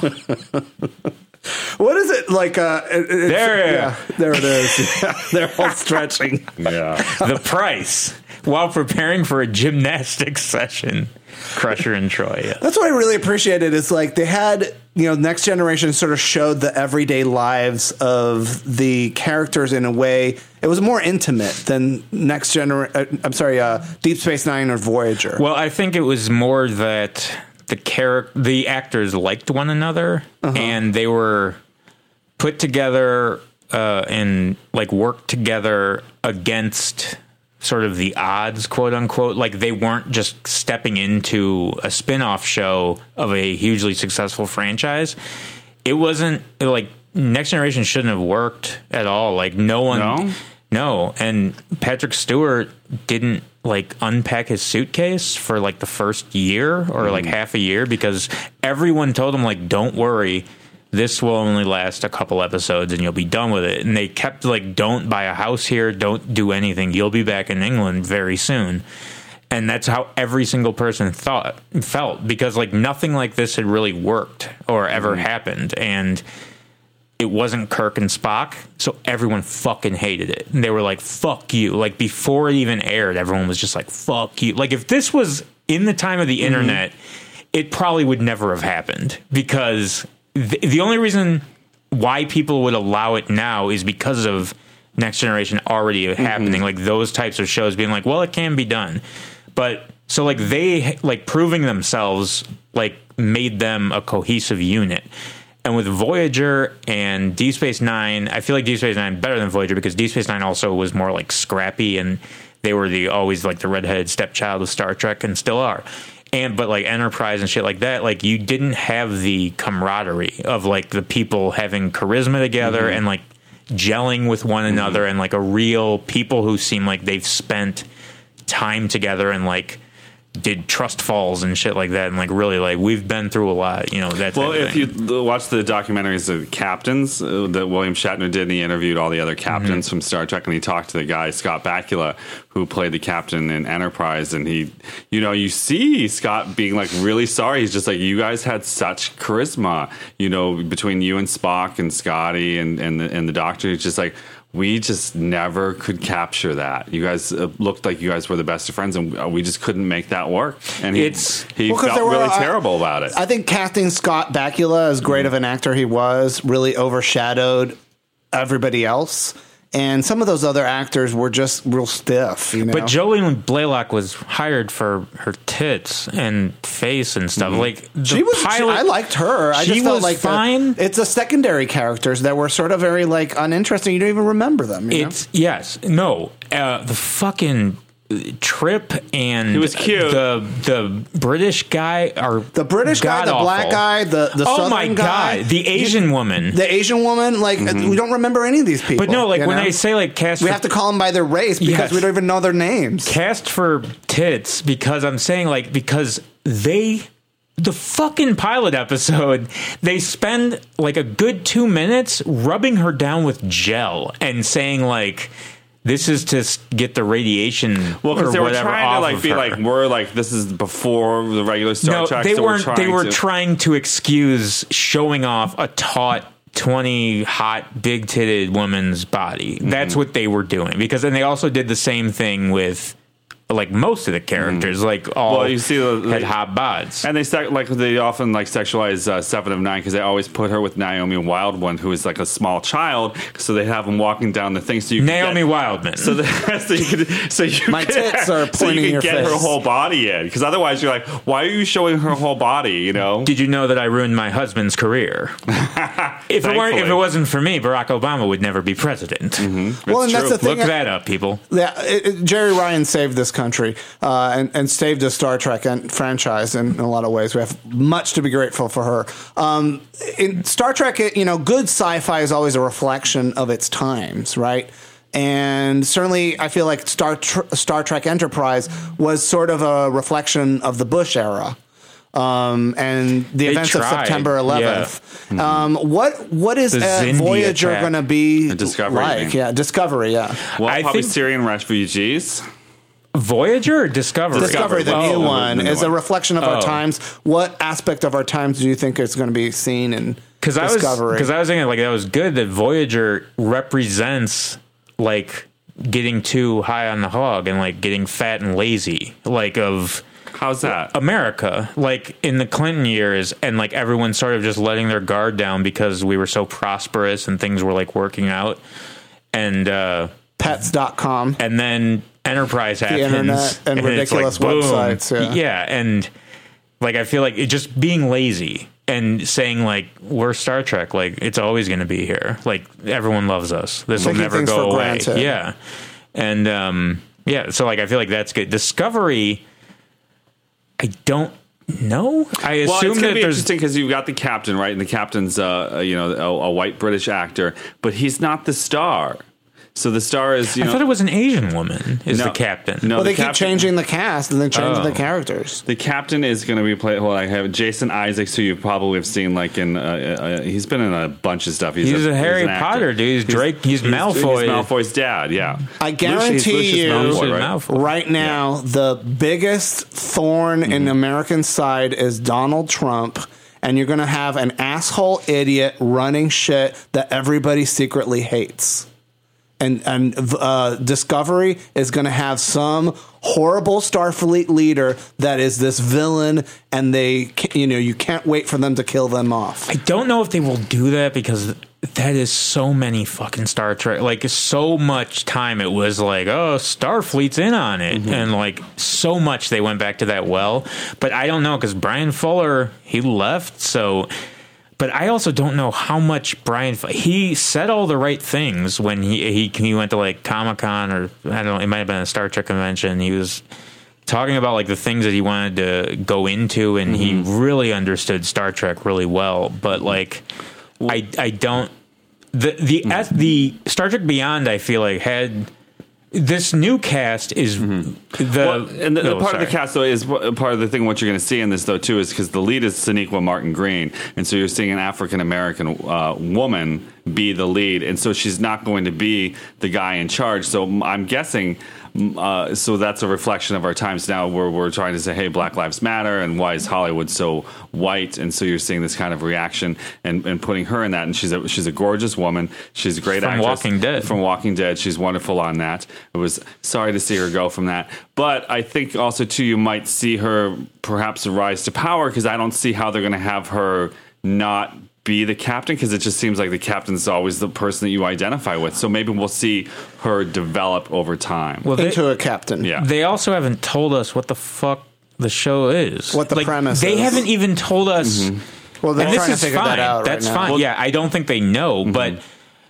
What is it like? Uh, it, it's, There. yeah, there it is. Yeah, they're all stretching. yeah. The price while preparing for a gymnastics session. Crusher and Troy. Yeah. That's what I really appreciated. Is like they had, you know, Next Generation sort of showed the everyday lives of the characters in a way. It was more intimate than Next Generation. Uh, I'm sorry, uh, Deep Space Nine or Voyager. Well, I think it was more that the char- the actors liked one another, uh-huh. and they were put together uh, and like worked together against sort of the odds, quote unquote. Like they weren't just stepping into a spin-off show of a hugely successful franchise. It wasn't like Next Generation shouldn't have worked at all. Like no one, No? no. And Patrick Stewart didn't like unpack his suitcase for like the first year or mm. like half a year because everyone told him like, don't worry, this will only last a couple episodes and you'll be done with it. And they kept like, don't buy a house here. Don't do anything. You'll be back in England very soon. And that's how every single person thought felt because like nothing like this had really worked or ever mm-hmm. happened. And it wasn't Kirk and Spock. So everyone fucking hated it. And they were like, fuck you. Like before it even aired, everyone was just like, fuck you. Like if this was in the time of the mm-hmm. internet, it probably would never have happened because The, the only reason why people would allow it now is because of Next Generation already mm-hmm. happening, like those types of shows being like, well, it can be done. But so like they like proving themselves like made them a cohesive unit. And with Voyager and Deep Space Nine, I feel like Deep Space Nine better than Voyager because Deep Space Nine also was more like scrappy and they were the always like the redheaded stepchild of Star Trek and still are. And but like Enterprise and shit like that, like you didn't have the camaraderie of like the people having charisma together mm-hmm. and like gelling with one mm-hmm. another and like a real people who seem like they've spent time together and like did trust falls and shit like that and like really like we've been through a lot, you know. That well, if thing. you watch the documentaries of captains uh, that William Shatner did, and he interviewed all the other captains mm-hmm. from Star Trek, and he talked to the guy Scott Bakula who played the captain in Enterprise, and he, you know, you see Scott being like really sorry. He's just like, you guys had such charisma, you know, between you and Spock and Scotty and and the, and the Doctor. He's just like, we just never could capture that. You guys uh, looked like you guys were the best of friends, and we just couldn't make that work. And he, it's, he well, felt were, really uh, terrible about it. I think casting Scott Bakula, as great mm. of an actor he was, really overshadowed everybody else. And some of those other actors were just real stiff, you know. But Jolene Blaylock was hired for her tits and face and stuff. Mm-hmm. Like the she was, pilot, she, I liked her. I she just felt was like fine. The, it's the secondary characters that were sort of very like uninteresting. You don't even remember them. You it's know? yes, no, uh, the fucking Trip and he was cute. The the British guy are the British guy, the awful. black guy, the the oh southern my guy, god, the Asian you, woman, the Asian woman. Like mm-hmm. we don't remember any of these people. But no, like when know? I say like cast, we for, have to call them by their race because yes. we don't even know their names. Cast for tits because I'm saying like because they. The fucking pilot episode, they spend like a good two minutes rubbing her down with gel and saying like, this is to get the radiation. Well, because they were trying to like be her. like, we're like, this is before the regular Star no, Trek. they so weren't. We're they were to- trying to excuse showing off a taut, twenty hot, big titted woman's body. Mm-hmm. That's what they were doing because then they also did the same thing with. Like most of the characters, mm. like all well, you see the, had hot bods, and they sec- like they often like sexualize uh, Seven of Nine because they always put her with Naomi Wildman, who is like a small child. So they have them walking down the thing. So you Naomi get, Wildman. So, the, so you could, so you my could, tits are pointing so you your can get face. her whole body in because otherwise you're like, why are you showing her whole body? You know? Did you know that I ruined my husband's career? if it weren't, if it wasn't for me, Barack Obama would never be president. Mm-hmm. Well, and true. that's the thing. Look that up, people. Yeah, it, it, Jerry Ryan saved this country uh, and, and saved the Star Trek and franchise in, in a lot of ways. We have much to be grateful for her. Um, in Star Trek, it, you know, good sci-fi is always a reflection of its times, right? And certainly, I feel like Star Tr- Star Trek Enterprise was sort of a reflection of the Bush era. Um, and the They events tried. of September eleventh. Yeah. Um, what what is The uh, Xindi Voyager attack. going to be The Discovery like? thing. Yeah, Discovery. Yeah, Well, I probably think- Syrian refugees. Voyager or Discovery? Discovery, the Oh, new one, the new is a one. reflection of our Oh. times. What aspect of our times do you think is going to be seen in Because I was Discovery? because I was thinking like that was good that Voyager represents like getting too high on the hog and like getting fat and lazy, like of How's that? America, like in the Clinton years, and like everyone sort of just letting their guard down because we were so prosperous and things were like working out, and uh, Pets dot com. and then Enterprise happens, internet and it's ridiculous boom. websites, yeah. and like I feel like it just being lazy and saying like we're Star Trek, like it's always going to be here, like everyone loves us, this will Taking never things go for away, granted. yeah, and um, yeah, so like I feel like that's good. Discovery, I don't know. I Well, assume it's going that to be there's interesting because you've got the captain, right? And the captain's, uh, uh, you know, a, a white British actor, but he's not the star. So the star is, you I know, thought it was an Asian woman is No. the captain. No. Well, they the keep captain- changing the cast and then changing Oh. the characters. the captain is going to be played. Well, I have Jason Isaacs, who you probably have seen, like in, uh, uh, he's been in a bunch of stuff. He's a Harry an actor. Potter dude. He's Drake- he's Malfoy. He's Malfoy's dad. Yeah, I Lucius- guarantee Lucius you, Malfoy, Lucius right? Malfoy. right now, the biggest thorn in American side is Donald Trump. And you're going to have an asshole idiot running shit that everybody secretly hates. And and uh, Discovery is going to have some horrible Starfleet leader that is this villain, and they, ca- you know, you can't wait for them to kill them off. I don't know if they will do that because that is so many fucking Star Trek. Like so much time it was like, oh, Starfleet's in on it, and like so much they went back to that well. But I don't know because Brian Fuller he left, so. But I also don't know how much Brian he said all the right things when he he, he went to like Comic-Con or I don't know, it might have been a Star Trek convention. He was talking about like the things that he wanted to go into, and mm-hmm. he really understood Star Trek really well. But like, I I don't the the mm-hmm. at the Star Trek Beyond I feel like had. This new cast is mm-hmm. the well, and the, the oh, part sorry. of the cast though is part of the thing. What you're going to see in this though too is because the lead is Sonequa Martin Green, and so you're seeing an African American uh, woman be the lead, and so she's not going to be the guy in charge. So I'm guessing. Uh, so that's a reflection of our times now where we're trying to say, hey, Black Lives Matter, and why is Hollywood so white? And so you're seeing this kind of reaction and, and putting her in that. And she's a, she's a gorgeous woman. She's a great From actress. Walking Dead. From Walking Dead. She's wonderful on that. It was sorry to see her go from that. But I think also, too, you might see her perhaps rise to power because I don't see how they're going to have her not be the captain because it just seems like the captain's always the person that you identify with. So maybe we'll see her develop over time. Well, they, Into a captain. Yeah. They also haven't told us what the fuck the show is. What the like, premise They is. haven't even told us. Mm-hmm. Well, they're and trying this to is figure fine. that out That's right now. fine. Well- yeah, I don't think they know, Mm-hmm. but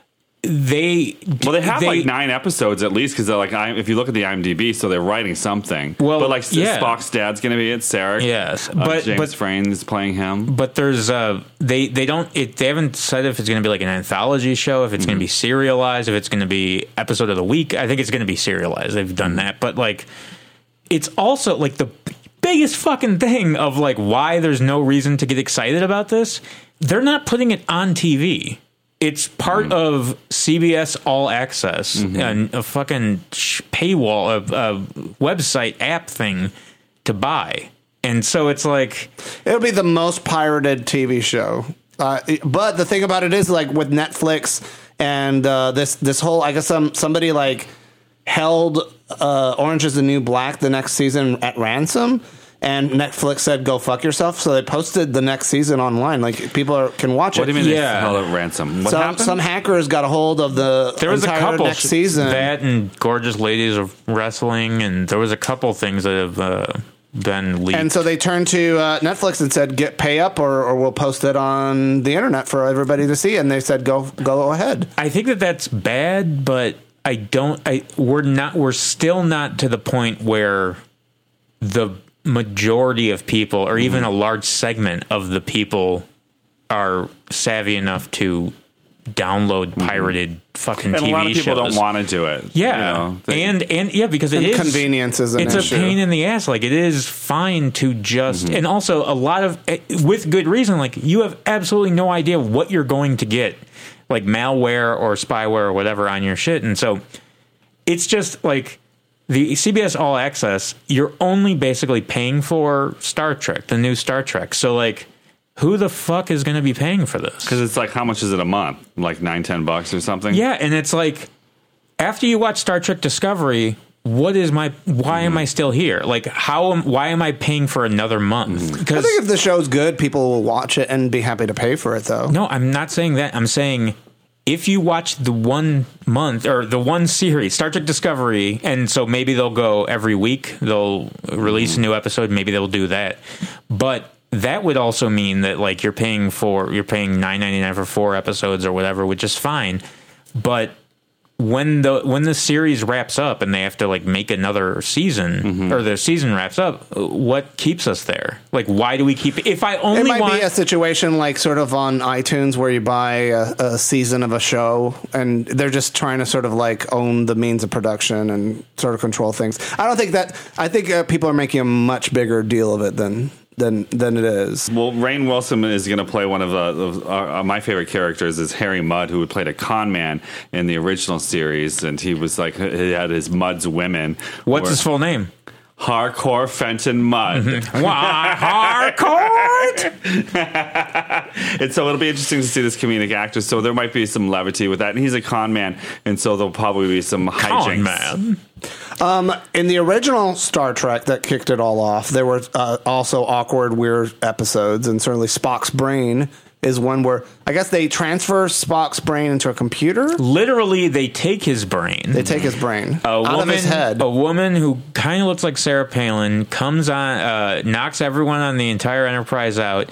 they. Well, they have they, like nine episodes at least because they're like, I, if you look at the IMDb, so they're writing something. Well, but like yeah. Spock's dad's going to be it, Sarek. Yes, Uh, but James but Frain is playing him. But there's uh they they don't it, they haven't said if it's going to be like an anthology show, if it's going to be serialized, if it's going to be episode of the week. I think it's going to be serialized. They've done that, but like it's also like the biggest fucking thing of like why there's no reason to get excited about this. They're not putting it on T V. It's part mm. of C B S All Access mm-hmm. and a fucking paywall, a, a website app thing to buy. And so it's like It'll be the most pirated T V show. Uh, but the thing about it is, like with Netflix and uh, this this whole, I guess some somebody like held uh, Orange Is the New Black the next season at ransom, and Netflix said go fuck yourself. So they posted the next season online. Like people are, can watch What it. do you mean Yeah. they held at ransom? What some happened? some hackers got a hold of the there was a entire couple next season. that and Gorgeous Ladies of Wrestling, and there was a couple things that have uh, been leaked. And so they turned to uh, Netflix and said, "Get pay up, or, or we'll post it on the internet for everybody to see." And they said, "Go, go ahead." I think that that's bad, but I don't. I we're not. We're still not to the point where the majority of people, or even a large segment of the people, are savvy enough to download pirated mm-hmm. fucking and T V shows. A lot of people shows. don't want to do it. Yeah, you know, they, and and yeah, because it and is convenience is an it's issue. a pain in the ass. Like, it is fine to just mm-hmm. and also a lot of with good reason. Like, you have absolutely no idea what you're going to get, like malware or spyware or whatever on your shit, and so it's just like the C B S All Access. You're only basically paying for Star Trek, the new Star Trek. So like, who the fuck is going to be paying for this? Because it's like, how much is it a month? Like nine, ten bucks or something? Yeah, and it's like, after you watch Star Trek Discovery, what is my? Why mm-hmm. am I still here? Like, how? Am, why am I paying for another month? Mm-hmm. I think if the show's good, people will watch it and be happy to pay for it, though. No, I'm not saying that. I'm saying if you watch the one month or the one series, Star Trek Discovery, and so maybe they'll go every week, they'll release mm-hmm. a new episode. Maybe they'll do that, but that would also mean that like you're paying for you're paying nine ninety-nine for four episodes or whatever, which is fine. But when the when the series wraps up and they have to like make another season mm-hmm. or the season wraps up, what keeps us there? Like, why do we keep? If I only it might want, be a situation like sort of on iTunes where you buy a, a season of a show and they're just trying to sort of like own the means of production and sort of control things. I don't think that. I think uh, people are making a much bigger deal of it than. Than, than it is. Well, Rainn Wilson is going to play one of the of, uh, my favorite characters is Harry Mudd, who played a con man in the original series, and he was like he had his Mudd's women. What's his full name? Harcourt Fenton Mudd. Mm-hmm. Why Harcourt? And so it'll be interesting to see this comedic actor. So there might be some levity with that, and he's a con man, and so there'll probably be some hijinks. Con man. Um, in the original Star Trek that kicked it all off, there were uh, also awkward, weird episodes, and certainly Spock's brain is one where I guess they transfer Spock's brain into a computer. Literally, they take his brain. They take his brain a out woman, of his head. A woman who kind of looks like Sarah Palin comes on, uh, knocks everyone on the entire Enterprise out,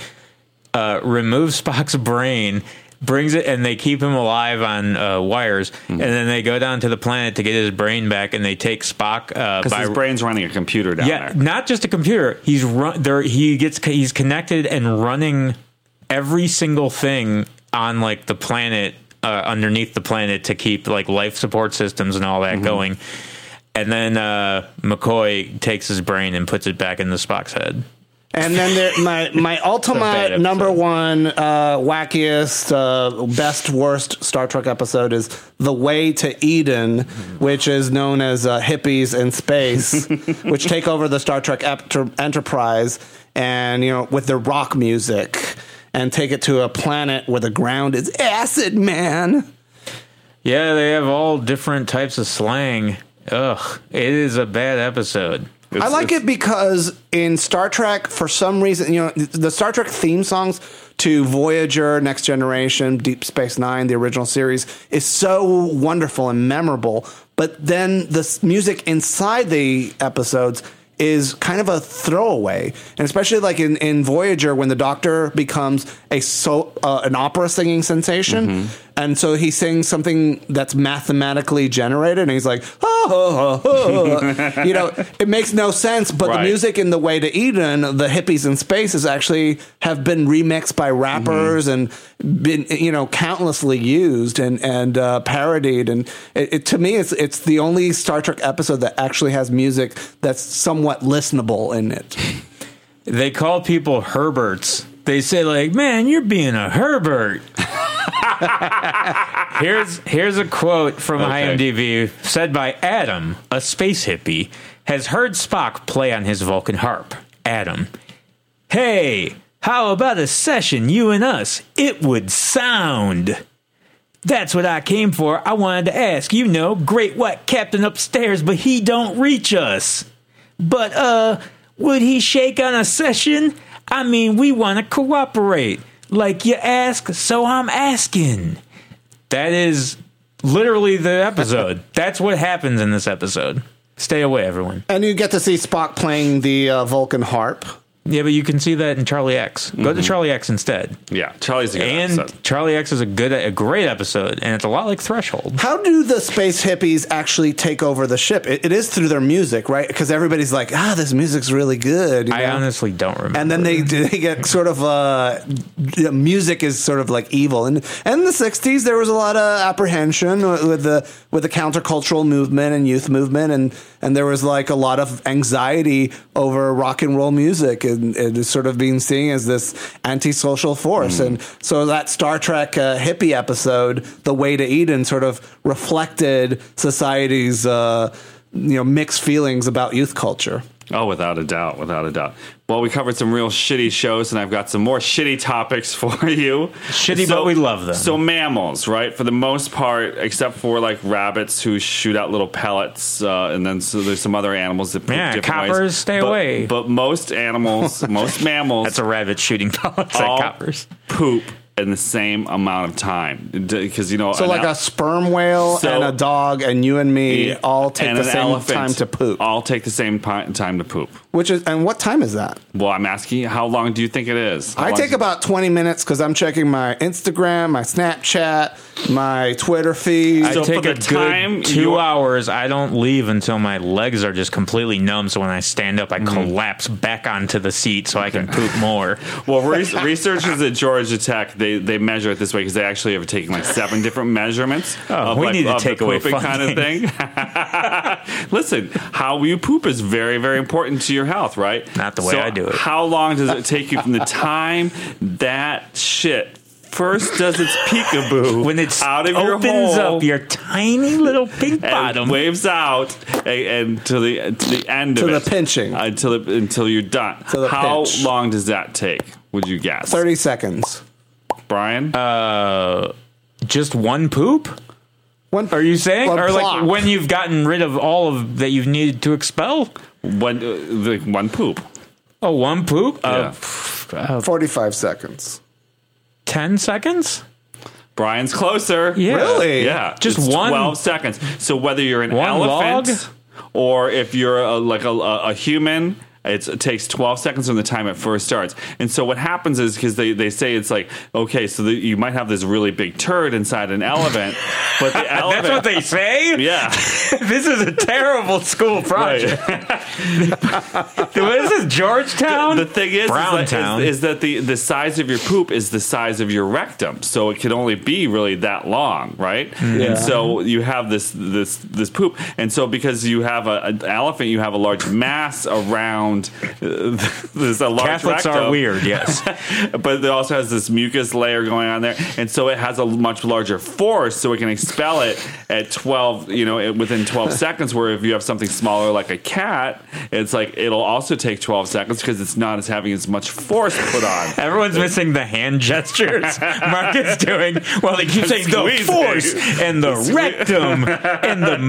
uh, removes Spock's brain, brings it, and they keep him alive on uh, wires, mm-hmm. and then they go down to the planet to get his brain back, and they take Spock uh, because his brain's running a computer down yeah, there. Not just a computer. He's run there. He gets he's connected and running every single thing on like the planet uh, underneath the planet to keep like life support systems and all that mm-hmm. going. And then uh, McCoy takes his brain and puts it back into Spock's head. And then there, my my ultimate number one uh, wackiest, uh, best worst Star Trek episode is The Way to Eden, which is known as uh, hippies in space, which take over the Star Trek ep- Enterprise, and you know with their rock music, and take it to a planet where the ground is acid, man. Yeah, they have all different types of slang. Ugh, it is a bad episode. It's, I like it because in Star Trek, for some reason, you know, the Star Trek theme songs to Voyager, Next Generation, Deep Space Nine, the original series, is so wonderful and memorable. But then the music inside the episodes is kind of a throwaway, and especially like in, in Voyager when the Doctor becomes a so uh, an opera singing sensation, mm-hmm. and so he sings something that's mathematically generated, and he's like, oh, oh, oh, oh. You know, it makes no sense. But right. the music in The Way to Eden, the hippies in space, is actually have been remixed by rappers mm-hmm. and been you know countlessly used and and uh, parodied, and it, it, to me, it's it's the only Star Trek episode that actually has music that's somewhat listenable in it. They call people Herberts. They say like, man, you're being a Herbert. here's here's a quote from okay. IMDb said by Adam, a space hippie, has heard Spock play on his Vulcan harp. Adam, hey, how about a session, you and us? It would sound. That's what I came for. I wanted to ask, you know, great white captain upstairs, but he don't reach us. But, uh, would he shake on a session? I mean, we want to cooperate. Like you ask, so I'm asking. That is literally the episode. That's what happens in this episode. Stay away, everyone. And you get to see Spock playing the uh, Vulcan harp. Yeah, but you can see that in Charlie X. Go Mm-hmm. to Charlie X instead. Yeah, Charlie's a good And episode. Charlie X is a good, a great episode, and it's a lot like Threshold. How do the space hippies actually take over the ship? It, it is through their music, right? Because everybody's like, ah, this music's really good. you I know? honestly don't remember. And then they they get sort of uh, the music is sort of like evil. And, and in the sixties, there was a lot of apprehension with the with the countercultural movement and youth movement, and and there was like a lot of anxiety over rock and roll music, and it is sort of being seen as this antisocial force. Mm. And so that Star Trek uh, hippie episode, "The Way to Eden," sort of reflected society's uh, you know mixed feelings about youth culture. Oh, without a doubt, without a doubt. Well, we covered some real shitty shows, and I've got some more shitty topics for you. Shitty, but we love them. So mammals, right? For the most part, except for like rabbits who shoot out little pellets, uh, and then so there's some other animals that poop Yeah, different ways. coppers, stay But- away. But most animals, most mammals, That's a rabbit shooting pellets at all coppers. poop in the same amount of time, because you know. So an like el- a sperm whale So- and a dog and you and me all take and the an same elephant time to poop. All take the same pi- time to poop. Which is and what time is that? Well, I'm asking you, how long do you think it is? How I long take is- about twenty minutes because I'm checking my Instagram, my Snapchat, my Twitter feed. I So take for a the time good two you're- hours. I don't leave until my legs are just completely numb. So when I stand up, I Mm-hmm. collapse back onto the seat so I can poop more. Well, re- researchers at Georgia Tech they, they measure it this way because they actually have taken like seven different measurements. Oh, of, we like, need to of take the away pooping kind of funding. thing. Listen, how you poop is very very important to your health, right? Not the way So I do it. How long does it take you from the time that shit first does its peekaboo When it out of your opens hole up your tiny little pink and bottom. waves out and, and to the to the end To of the it pinching. until it, until you're done. To the How pinch. long does that take? Would you guess, thirty seconds. Brian? Uh, just one poop? One, Are you saying, One or like plop. when you've gotten rid of all of that you've needed to expel? One, uh, like one poop. Oh, one poop? Yeah. Uh, pff, uh, forty-five seconds. ten seconds? Brian's closer. Yeah. Really? Yeah. Just it's one- twelve seconds. So whether you're an One elephant log? or if you're a, like a, a, a human, it's, it takes twelve seconds from the time it first starts. And so what happens is because they, they say it's like, okay, so the, you might have this really big turd inside an elephant, but the elephant. That's what they say? Yeah. This is a terrible school project. What is this, Georgetown? The thing is, is, that, Browntown. is, is that the, the size of your poop is the size of your rectum, so it can only be really that long, right? Yeah. And so you have this this this poop, and so because you have a, an elephant, you have a large mass around uh, this a large Catholics rectum. are weird, yes. But it also has this mucus layer going on there, and so it has a much larger force, so it can expel it at twelve, you know, within twelve seconds. Where if you have something smaller like a cat, it's like it'll also take twelve seconds because it's not as having as much force put on. Everyone's missing the hand gestures Mark is doing while they keep saying the Squeezing. force and the rectum and the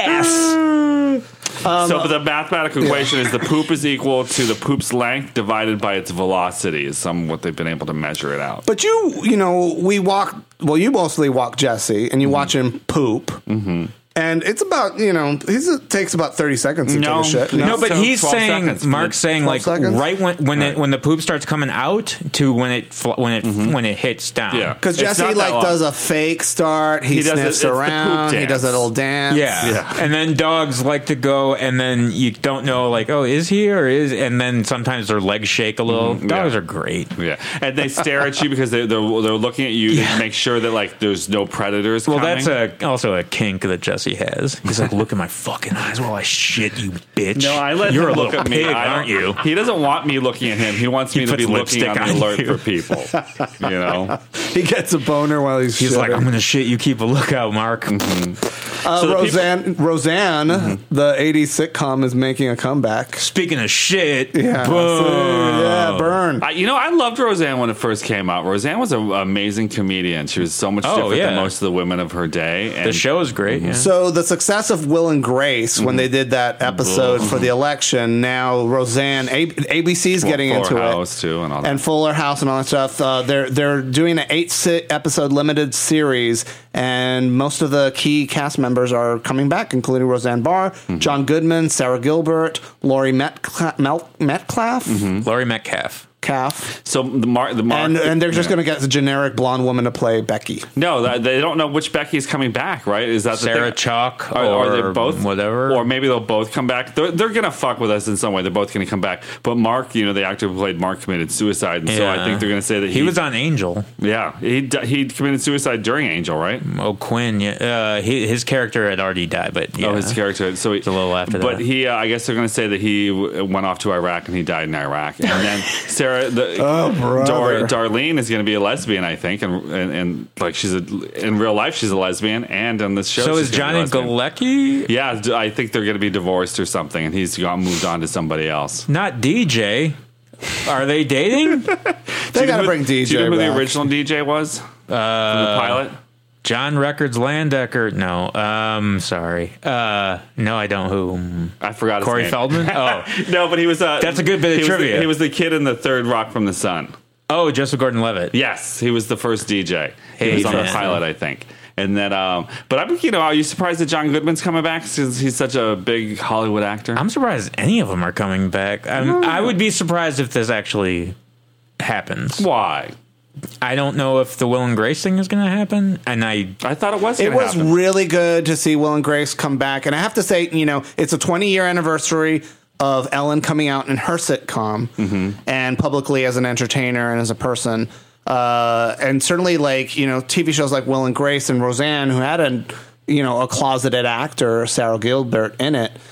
mass. So the mathematical equation is the poop is equal to the poop's length divided by its velocity. Is some what they've been able to measure it out. But you, you know, we walk. Well, you mostly walk Jesse, and you watch him poop. Mm-hmm. And it's about, you know, he's, it takes about thirty seconds to No. take a shit. No, No, but So he's twelve saying, seconds. Mark's saying, twelve like seconds? right when when it when the poop starts coming out to when it fl- when it when it hits down. Yeah. Because It's Jesse not that like long. does a fake start. He, He does it- sniffs it's the poop around. He dance. does that little dance. Yeah. Yeah. And then dogs like to go, and then you don't know, like, oh, is he or is? And then sometimes their legs shake a little. Dogs yeah. are great. Yeah, and they stare at you because they, they're they're looking at you Yeah. to make sure that like there's no predators. Well, coming. that's a, also a kink that Jesse has. He's like, look at my fucking eyes while I shit, you bitch. No, I let You're him a look little at me. pig, I don't- aren't you? He doesn't want me looking at him. He wants He me to be puts looking on lipstick the on alert you. for people. You know, He gets a boner while he's He's like, shitting. I'm going to shit. You keep a lookout, Mark. Uh, So the Roseanne, Roseanne, the eighties sitcom, is making a comeback. Speaking of shit, Yeah, boom. so, yeah, burn. I, you know, I loved Roseanne when it first came out. Roseanne was an amazing comedian. She was so much Oh, different than yeah. most of the women of her day. And The show is great. Yeah. So the success of Will and Grace when they did that episode for the election, now Roseanne, A- A B C's Well, getting Fuller into House, it, too, and all that. and Fuller House and all that stuff. Uh, they're they're doing an eight si- episode limited series, And most of the key cast members are coming back, including Roseanne Barr, mm-hmm. John Goodman, Sarah Gilbert, Laurie Metcalf, Metcalf, mm-hmm. Laurie Metcalf. Calf. So the Mark, the Mark, and, and they're just yeah. going to get the generic blonde woman to play Becky. No, they don't know which Becky is coming back, right? Is that the Sarah thing? Chalk, or, or or they both, whatever, or maybe they'll both come back. They're, they're going to fuck with us in some way. They're both going to come back. But Mark, you know, the actor who played Mark committed suicide, and yeah. so I think they're going to say that he, he was on Angel. Yeah, he he committed suicide during Angel, right? Oh, Quinn. Yeah, uh, he, his character had already died, but yeah. oh, his character. So he, it's a little after but that. But he, uh, I guess they're going to say that he w- went off to Iraq and he died in Iraq, and then Sarah. The, oh, Dar- Darlene is going to be a lesbian, I think, and, and and like she's a, in real life she's a lesbian, and on this show. So she's is Johnny Galecki? Yeah, I think they're going to be divorced or something, and he's gone moved on to somebody else. Not D J. Are they dating? They got to bring D J. Do you know who back. the original D J was? Uh, From the pilot. John Records Landecker. No, um, sorry. Uh, no, I don't. Who? I forgot. Corey his name. Feldman. Oh, no, but he was. Uh, That's a good bit of he trivia. Was the, he was the kid in the third Rock from the Sun. Oh, Joseph Gordon-Levitt. Yes, he was the first D J. Hey, he was on man. the pilot, I think. And then, um, but I'm, you know, are you surprised that John Goodman's coming back since he's such a big Hollywood actor? I'm surprised any of them are coming back. I'm, I would be surprised if this actually happens. Why? I don't know if the Will and Grace thing is going to happen, and I I thought it was. It was happen. really good to see Will and Grace come back, and I have to say, you know, it's a twenty year anniversary of Ellen coming out in her sitcom mm-hmm. and publicly as an entertainer and as a person. Uh, and certainly, like, you know, T V shows like Will and Grace and Roseanne, who had a, you know, a closeted actor, Sarah Gilbert, in it.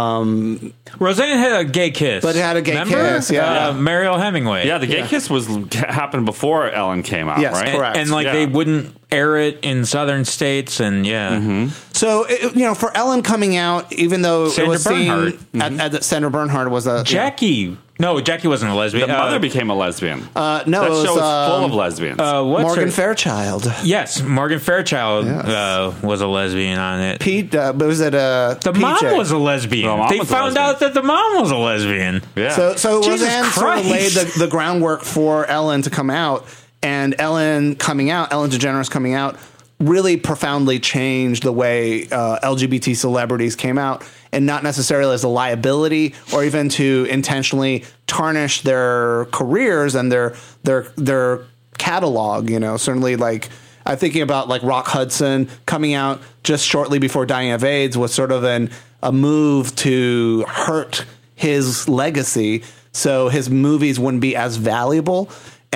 Um, Roseanne had a gay kiss. But it had a gay Remember? kiss, yeah. Uh, Mariel Hemingway. Yeah, the gay yeah. kiss was happened before Ellen came out, yes, right? correct. And, and like, yeah. they wouldn't air it in southern states, and yeah. Mm-hmm. So, it, you know, for Ellen coming out, even though Sandra it was seen Bernhard. at, mm-hmm. at, at Sandra Bernhard was a... Jackie... Yeah. No, Jackie wasn't a lesbian. The mother uh, became a lesbian. Uh, no, that it was, show is um, full of lesbians. Uh, what's Morgan her? Fairchild. Yes, Morgan Fairchild Yes. uh, was a lesbian on it. Pete, uh, was it uh, The P J? mom was a lesbian. The mom they was a found lesbian. out that the mom was a lesbian. yeah. So, so Jesus Roseanne sort of laid Christ. the, the groundwork for Ellen to come out, and Ellen coming out, Ellen DeGeneres coming out, really profoundly changed the way uh, L G B T celebrities came out, and not necessarily as a liability or even to intentionally tarnish their careers and their their their catalog. You know, certainly like I'm thinking about like Rock Hudson coming out just shortly before dying of AIDS was sort of an a move to hurt his legacy, so his movies wouldn't be as valuable.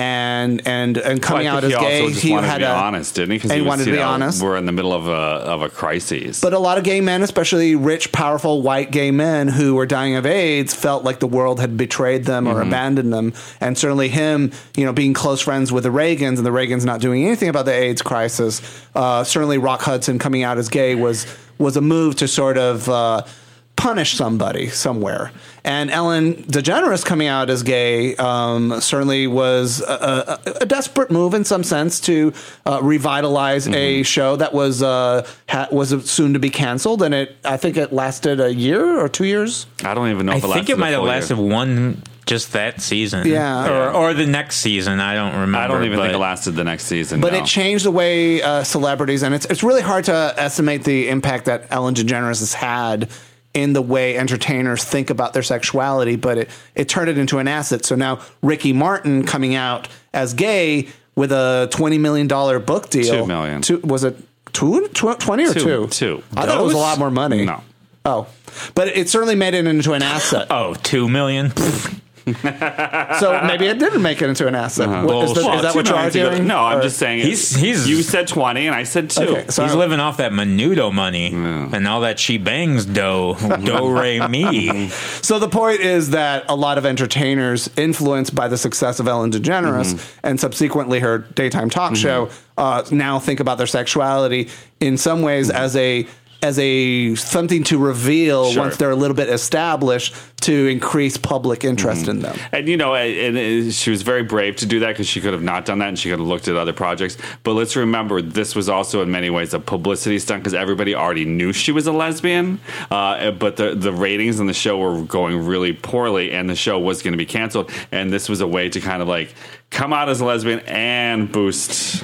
And and and coming well, I out think as he gay, also just he wanted had to be a, honest, didn't he? Because and he he was, wanted to you be know, honest. We're in the middle of a of a crisis. But a lot of gay men, especially rich, powerful white gay men who were dying of AIDS, felt like the world had betrayed them or Mm-hmm. abandoned them. And certainly him, you know, being close friends with the Reagans and the Reagans not doing anything about the AIDS crisis. Uh, certainly, Rock Hudson coming out as gay was was a move to sort of uh, punish somebody somewhere. And Ellen DeGeneres coming out as gay um, certainly was a, a, a desperate move in some sense to uh, revitalize mm-hmm. a show that was uh, ha- was soon to be canceled, and it I think it lasted a year or two years. I don't even know. I if it think it might have lasted year. one just that season, Yeah. or or the next season. I don't remember. I don't even but think it lasted the next season. But no. it changed the way uh, celebrities, and it's it's really hard to estimate the impact that Ellen DeGeneres has had in the way entertainers think about their sexuality, but it, it turned it into an asset. So now Ricky Martin coming out as gay with a twenty million dollars book deal. Two million. Two, was it two, tw- twenty or Two. two? Two. I thought it was a Those? lot more money. No. Oh. But it certainly made it into an asset. Oh, two million. So maybe it didn't make it into an asset. Uh-huh. What- is, the- Well, is that two what you're million to go- arguing? No, I'm Or- just saying. He's- he's- You said twenty, and I said two. Okay, so He's living off that Menudo money and all that she bangs dough, do re mi. So the point is that a lot of entertainers influenced by the success of Ellen DeGeneres Mm-hmm. and subsequently her daytime talk show uh, now think about their sexuality in some ways as a as a something to reveal Sure. once they're a little bit established to increase public interest Mm-hmm. in them. And, you know, and, and she was very brave to do that because she could have not done that and she could have looked at other projects. But let's remember, this was also in many ways a publicity stunt because everybody already knew she was a lesbian. Uh, but the, the ratings on the show were going really poorly and the show was going to be canceled. And this was a way to kind of like come out as a lesbian and boost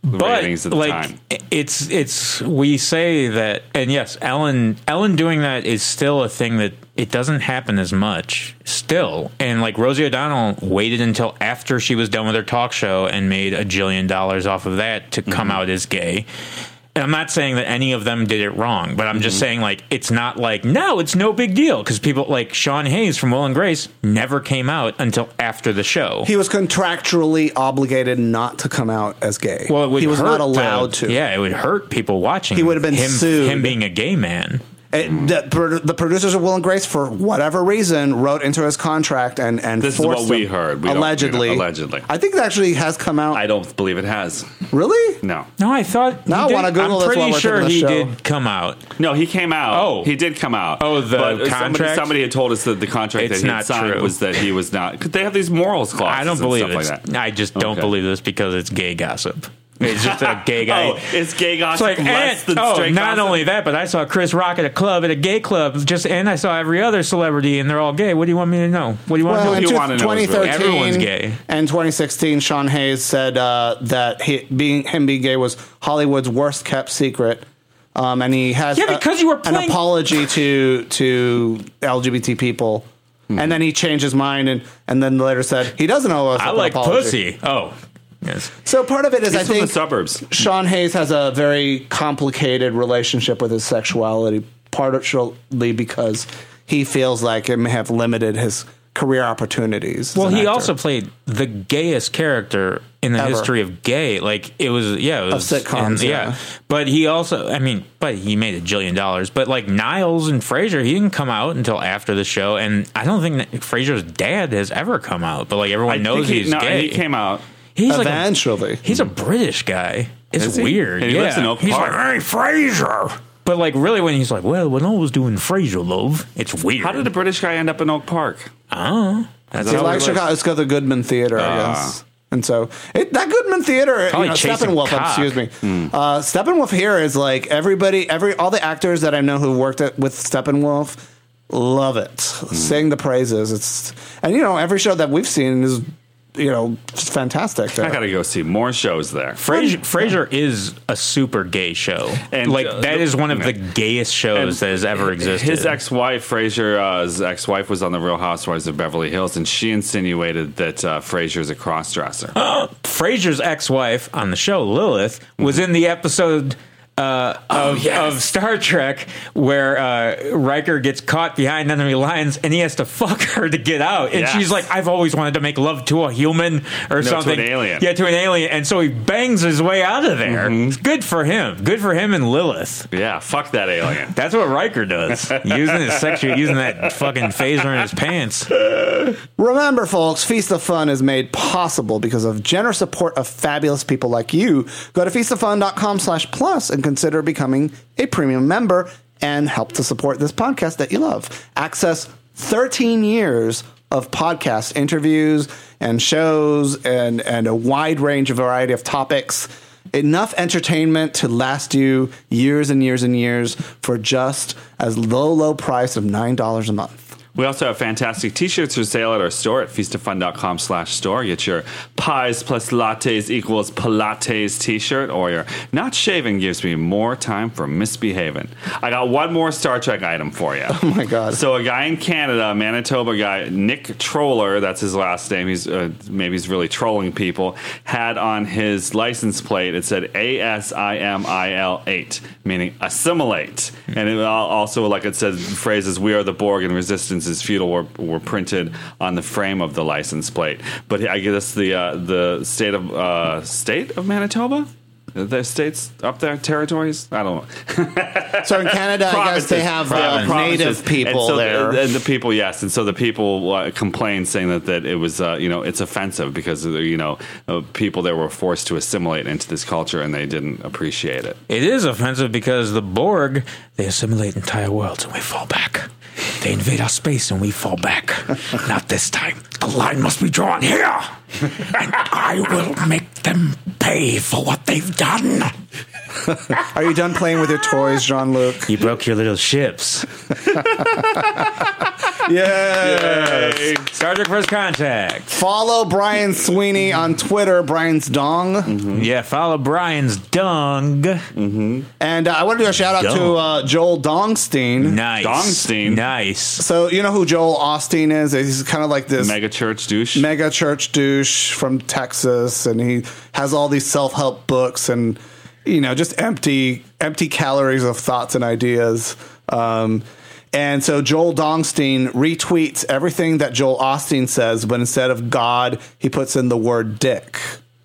the but ratings at the like time. it's it's we say that, and yes, Ellen Ellen doing that is still a thing that it doesn't happen as much still. And like Rosie O'Donnell waited until after she was done with her talk show and made a jillion dollars off of that to come Mm-hmm. out as gay. And I'm not saying that any of them did it wrong, but I'm just saying, like, it's not like, no, it's no big deal. Because people like Sean Hayes from Will and Grace never came out until after the show. He was contractually obligated not to come out as gay. Well, it would he was hurt not allowed to. Yeah, it would hurt people watching. He would have been him, sued. Him being a gay man. It, the, pro- the producers of Will and Grace, for whatever reason, wrote into his contract and, and This is forced what we him- heard. We don't- allegedly. we don't- allegedly. I think it actually has come out. I don't believe it has. Really? No. No, I thought. Now he I wanna did- Google I'm this pretty while we're sure taking the he show. did come out. No, he came out. Oh. He did come out. Oh, the but Somebody, contract? somebody had told us that the contract It's that he not had signed true. was that he was not. Cause they have these morals clauses. I don't and believe stuff it. like that. I just don't Okay. believe this because it's gay gossip. It's just a gay guy. Oh, it's gay It's gossip like, less and, than oh, straight not gossip? only that, but I saw Chris Rock at a club, at a gay club, just and I saw every other celebrity, and they're all gay. What do you want me to know? What do you want Well, to in know? you two- wanna know is really- twenty thirteen Everyone's gay. and twenty sixteen, Sean Hayes said uh, that he, being him being gay was Hollywood's worst kept secret. Um, and he has Yeah, because you were an playing- apology to to L G B T people. And then he changed his mind and, and then later said he doesn't owe us I an like apology. pussy. Oh, yes. So part of it is He's I from think the suburbs. Sean Hayes has a very complicated relationship with his sexuality, partially because he feels like it may have limited his career opportunities. as Well, an he actor. also played the gayest character in the Ever. history of gay. Like it was, yeah, it was sitcoms, and, yeah. But he also, I mean, but he made a jillion dollars. But like Niles and Frasier, he didn't come out until after the show, and I don't think that Frasier's dad has ever come out. But like everyone I knows think he, he's no, gay. he came out. He's like a, eventually. he's a British guy. It's Is he? weird. And he yeah, lives in Oak he's Park. like, hey, Frasier. But like really, when he's like, well, when I was doing Frasier, love, it's weird. How did a British guy end up in Oak Park? Oh, that's He how likes he lives? Chicago. It's got the Goodman Theater, I Ah. guess. And so it, that Goodman Theater, Probably you know, chasing Steppenwolf, cock. excuse me. Uh, Steppenwolf here is like everybody, every all the actors that I know who worked at, with Steppenwolf love it, sing the praises. It's and you know every show that we've seen is you know just fantastic. There. I got to go see more shows there. Frasier, Frasier is a super gay show. And, like uh, that the- is one of yeah. the gayest shows that has ever existed. His ex-wife, Frasier's uh, ex-wife, was on the Real Housewives of Beverly Hills, and she insinuated that uh, Frasier's a cross-dresser. Frasier's ex-wife on the show, Lilith, was in the episode uh, of, yes. of Star Trek where uh, Riker gets caught behind enemy lines and he has to fuck her to get out. And Yes. she's like, I've always wanted to make love to a human or to something. an alien. Yeah, to an alien. And so he bangs his way out of there. It's good for him. Good for him and Lilith. Yeah, fuck that alien. That's what Riker does. Using his sexual, using that fucking phaser in his pants. Remember, folks, Feast of Fun is made possible because of generous support of fabulous people like you. Go to feastoffun.com slash plus and consider becoming a premium member and help to support this podcast that you love. Access thirteen years of podcast interviews and shows and, and a wide range of variety of topics. Enough entertainment to last you years and years and years for just as low, low price of nine dollars a month. We also have fantastic t-shirts for sale at our store at feastoffun.com slash store. Get your pies plus lattes equals pilates t-shirt, or your not shaving gives me more time for misbehaving. I got one more Star Trek item for you. Oh my God. So a guy in Canada, a Manitoba guy, Nick Troller, that's his last name, he's uh, maybe he's really trolling people, had on his license plate, it said A S I M I L eight, meaning assimilate. And it al- also, like it says, phrases, we are the Borg and resistance is futile, were, were printed on the frame of the license plate. But I guess the uh, the state of uh, state of Manitoba? The states up there, territories? I don't know. So in Canada, I guess they have uh, Provinces. native people and so there. The, and the people, yes, and so the people uh, complained, saying that, that it was, uh, you know, it's offensive because you know uh, people there were forced to assimilate into this culture and they didn't appreciate it. It is offensive because the Borg, they assimilate entire worlds and we fall back. They invade our space and we fall back. Not this time. The line must be drawn here. And I will make them pay for what they've done. Are you done playing with your toys, Jean-Luc? You broke your little ships. Yes. Star Trek First Contact. Follow Brian Sweeney on Twitter, Brian's Dong. Mm-hmm. Yeah, follow Brian's Dung. Mm-hmm. And uh, I want to do a shout out Dong. to uh, Joel Dongstein. Nice. Dongstein. Nice. So, you know who Joel Osteen is? He's kind of like this Mega church douche. mega church douche from Texas, and he has all these self-help books and, you know, just empty empty calories of thoughts and ideas. Um, and so Joel Dongstein retweets everything that Joel Osteen says, but instead of God, he puts in the word dick.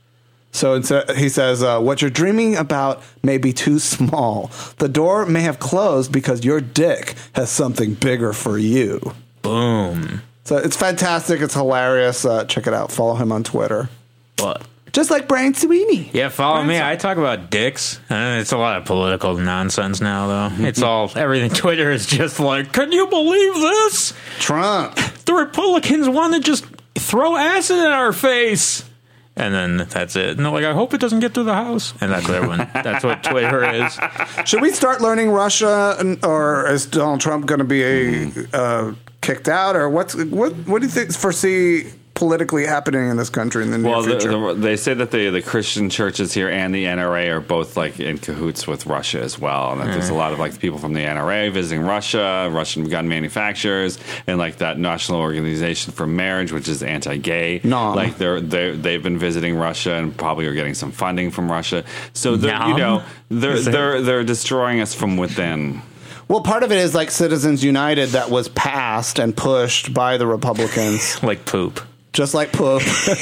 So instead, he says, uh, what you're dreaming about may be too small. The door may have closed because your dick has something bigger for you. Boom. So it's fantastic. It's hilarious. Uh, check it out. Follow him on Twitter. What? Just like Brian Sweeney. Yeah, follow me. I talk about dicks. Uh, it's a lot of political nonsense now, though. It's all, everything. Twitter is just like, can you believe this? Trump. The Republicans want to just throw acid in our face. And then that's it. And they're like, I hope it doesn't get through the House. And that's what everyone, that's what Twitter is. Should we start learning Russia, or is Donald Trump going to be a, uh, kicked out, or what's what? What do you think foresee politically happening in this country in the near Well, the, future? the, they say that the the Christian churches here and the N R A are both like in cahoots with Russia as well, and that there's a lot of like people from the N R A visiting Russia, Russian gun manufacturers, and like that National Organization for Marriage, which is anti-gay. No. Like they're they they've been visiting Russia and probably are getting some funding from Russia. So they're, Nom? you know they're Is it- they're they're destroying us from within. Well, part of it is like Citizens United that was passed and pushed by the Republicans, Like poop. just like poop.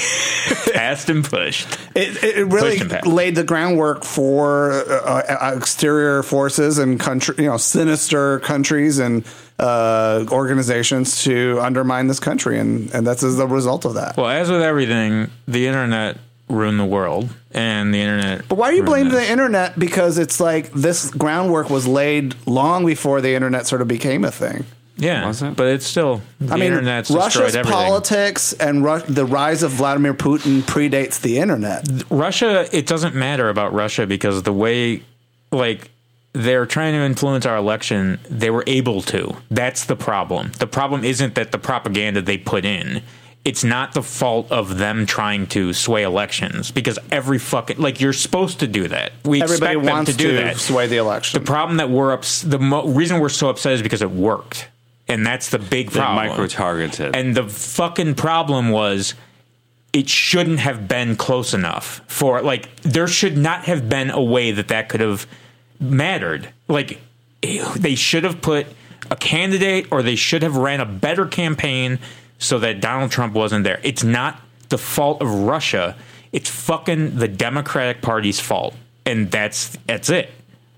Passed and pushed. It, it really Pushed and passed. laid the groundwork for uh, uh, exterior forces and country, you know, sinister countries and uh, organizations to undermine this country, and and that's as the result of that. Well, as with everything, the internet ruined the world, and the internet. But why are you ruined blaming this. the internet? Because it's like this groundwork was laid long before the internet sort of became a thing. Yeah, Was it? but it's still the I mean, internet's Russia's destroyed everything. politics and Ru- the rise of Vladimir Putin predates the internet. Russia, it doesn't matter about Russia because the way, like, they're trying to influence our election, they were able to. That's the problem. The problem isn't that the propaganda they put in. It's not the fault of them trying to sway elections because every fucking, like, you're supposed to do that. We Everybody expect them wants to do that. sway the election. The problem that we're ups- the mo- reason we're so upset is because it worked, and that's the big They're problem. micro-targeted. And the fucking problem was, it shouldn't have been close enough for like there should not have been a way that that could have mattered. Like they should have put a candidate, or they should have ran a better campaign so that Donald Trump wasn't there. It's not the fault of Russia. It's fucking the Democratic Party's fault, and that's that's it.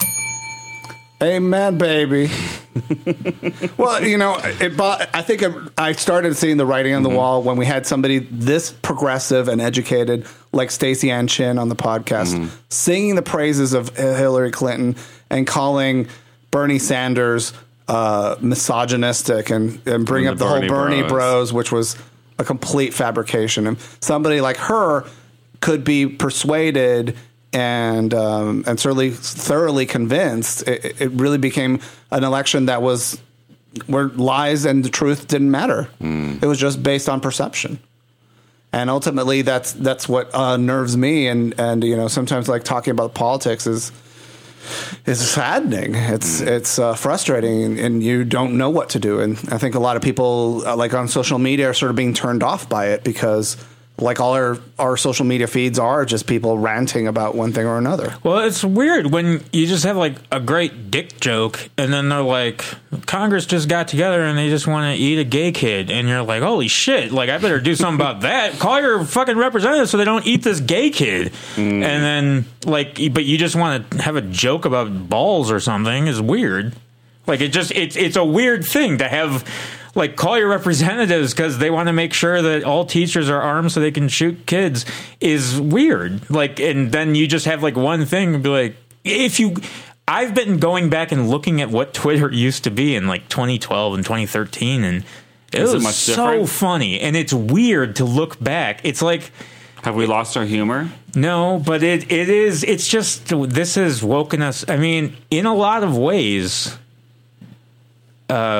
Amen, baby. Well, you know, it, bought- I think it, I started seeing the writing on the wall when we had somebody this progressive and educated, like Stacey Ann Chin on the podcast, singing the praises of Hillary Clinton and calling Bernie Sanders uh, misogynistic and, and bring And up the the, whole Bernie Bernie Bros. Bros, which was a complete fabrication. And somebody like her could be persuaded and um, and certainly thoroughly convinced. It, it really became an election that was where lies and the truth didn't matter. It was just based on perception. And ultimately, that's that's what uh, nerves me. And, and you know, sometimes like talking about politics is is saddening. It's it's uh, frustrating, and, and you don't know what to do. And I think a lot of people, uh, like on social media, are sort of being turned off by it because, like all our, our social media feeds are just people ranting about one thing or another. Well, it's weird when you just have like a great dick joke, and then they're like, Congress just got together and they just want to eat a gay kid, and you're like, holy shit! Like, I better do something about that. Call your fucking representatives so they don't eat this gay kid. Mm. And then like, but you just want to have a joke about balls or something is weird. Like, it just it's it's a weird thing to have. Like, call your representatives because they want to make sure that all teachers are armed so they can shoot kids is weird. Like, and then you just have like one thing and be like, if you, I've been going back and looking at what Twitter used to be in like twenty twelve and twenty thirteen, and it Is it was much so different? funny. And it's weird to look back. It's like, Have we lost our humor? no, but it it is, it's just, this has woken us. I mean, in a lot of ways, uh,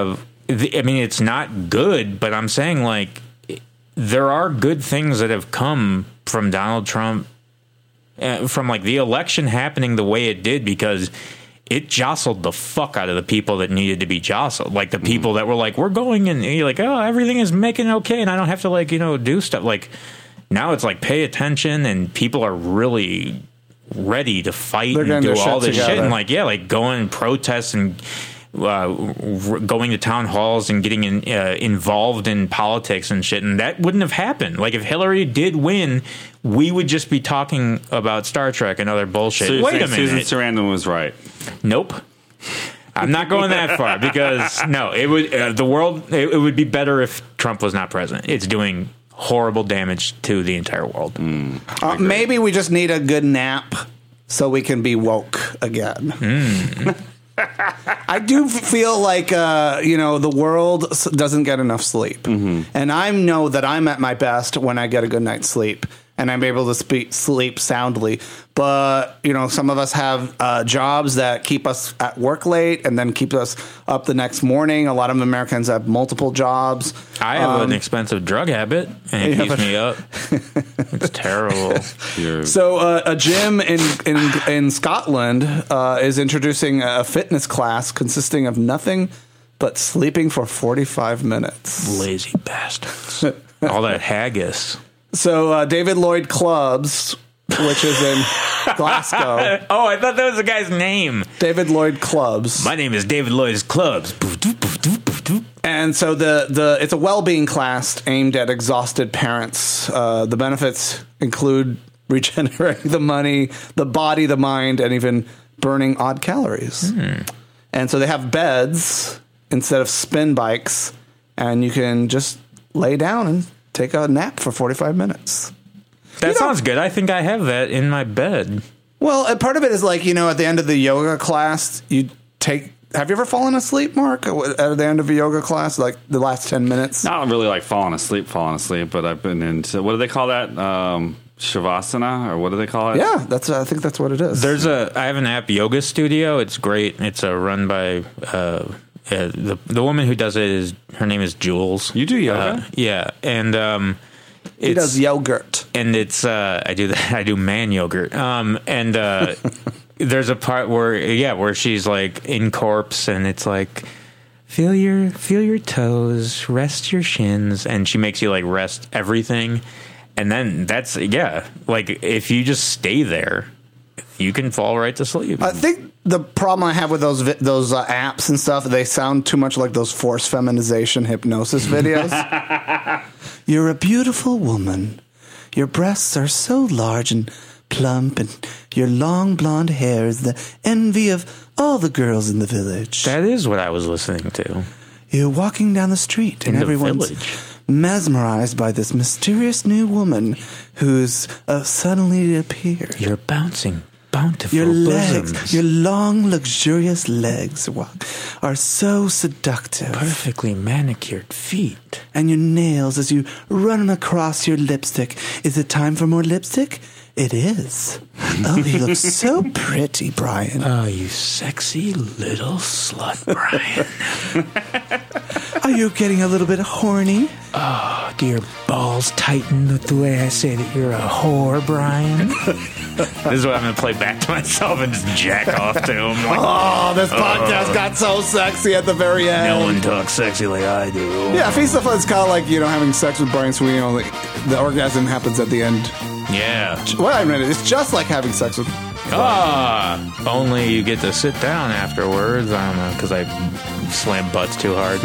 the, I mean, it's not good, but I'm saying like there are good things that have come from Donald Trump, uh, from like the election happening the way it did, because it jostled the fuck out of the people that needed to be jostled. Like the people mm. that were like, we're going and you're like, oh, everything is making okay. And I don't have to like, you know, do stuff. Like now it's like, pay attention, and people are really ready to fight They're and do all this together. shit. And like, yeah, like going and protest and uh, going to town halls and getting in, uh, involved in politics and shit. And that wouldn't have happened. Like if Hillary did win, we would just be talking about Star Trek and other bullshit. So Wait a minute. Susan Sarandon was right. Nope. I'm not going that far, because no, it would uh, the world. It, it would be better if Trump was not president. It's doing horrible damage to the entire world. Mm, uh, maybe we just need a good nap so we can be woke again. Mm. I do feel like uh, you know the world doesn't get enough sleep, mm-hmm. and I know that I'm at my best when I get a good night's sleep and I'm able to speak, sleep soundly. But, you know, some of us have uh, jobs that keep us at work late and then keep us up the next morning. A lot of Americans have multiple jobs. I have um, an expensive drug habit, and it yeah, keeps but, me up. It's terrible. So uh, a gym in in, in Scotland uh, is introducing a fitness class consisting of nothing but sleeping for forty-five minutes. Lazy bastards. All that haggis. So uh, David Lloyd Clubs, which is in Glasgow. Oh, I thought that was the guy's name. David Lloyd Clubs. My name is David Lloyd's Clubs. And so the, the it's a well-being class aimed at exhausted parents. Uh, the benefits include regenerating the money, the body, the mind, and even burning odd calories. Hmm. And so they have beds instead of spin bikes, and you can just lay down and take a nap for forty-five minutes. That you sounds know, good. I think I have that in my bed. Well, part of it is like, you know, at the end of the yoga class, you take... Have you ever fallen asleep, Mark, at the end of a yoga class, like the last ten minutes? Not really like falling asleep, falling asleep, but I've been into... What do they call that? Um, Shavasana? Or what do they call it? Yeah, that's. I think that's what it is. There's a... I have an app, Yoga Studio. It's great. It's uh, run by... Uh, Uh, the the woman who does it is, her name is Jules. You do yoga? Uh, yeah, and um, he does yogurt, and it's uh, I do that. I do man yogurt. Um, and uh, there's a part where yeah, where she's like in corpse, and it's like feel your feel your toes, rest your shins, and she makes you like rest everything, and then that's yeah, like if you just stay there, you can fall right to sleep. I think the problem I have with those vi- those uh, apps and stuff, they sound too much like those forced feminization hypnosis videos. You're a beautiful woman. Your breasts are so large and plump, and your long blonde hair is the envy of all the girls in the village. That is what I was listening to. You're walking down the street, and in everyone's village. mesmerized by this mysterious new woman who's uh, suddenly appeared. You're bouncing. Bountiful your bosoms. legs, your long, luxurious legs are so seductive. Perfectly manicured feet. And your nails as you run them across your lipstick. Is it time for more lipstick? It is. Oh, you look so pretty, Brian. Oh, you sexy little slut, Brian. Are you getting a little bit horny? Oh, do your balls tighten with the way I say that you're a whore, Brian? This is what I'm going to play back to myself and just jack off to him. Like, oh, this podcast uh, got so sexy at the very end. No one talks sexy like I do. Yeah, Feast of Fun is kind of like, you know, having sex with Brian Sweeney. You know, the, the orgasm happens at the end. Yeah. Wait a minute. It's just like having sex with... Ah, only you get to sit down afterwards. I don't know, because I slam butts too hard.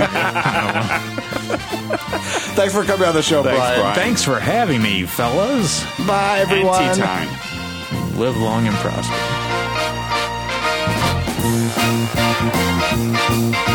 Thanks for coming on the show, Thanks, Brian. Brian. Thanks for having me, fellas. Bye, everyone. Anytime. Live long and prosper.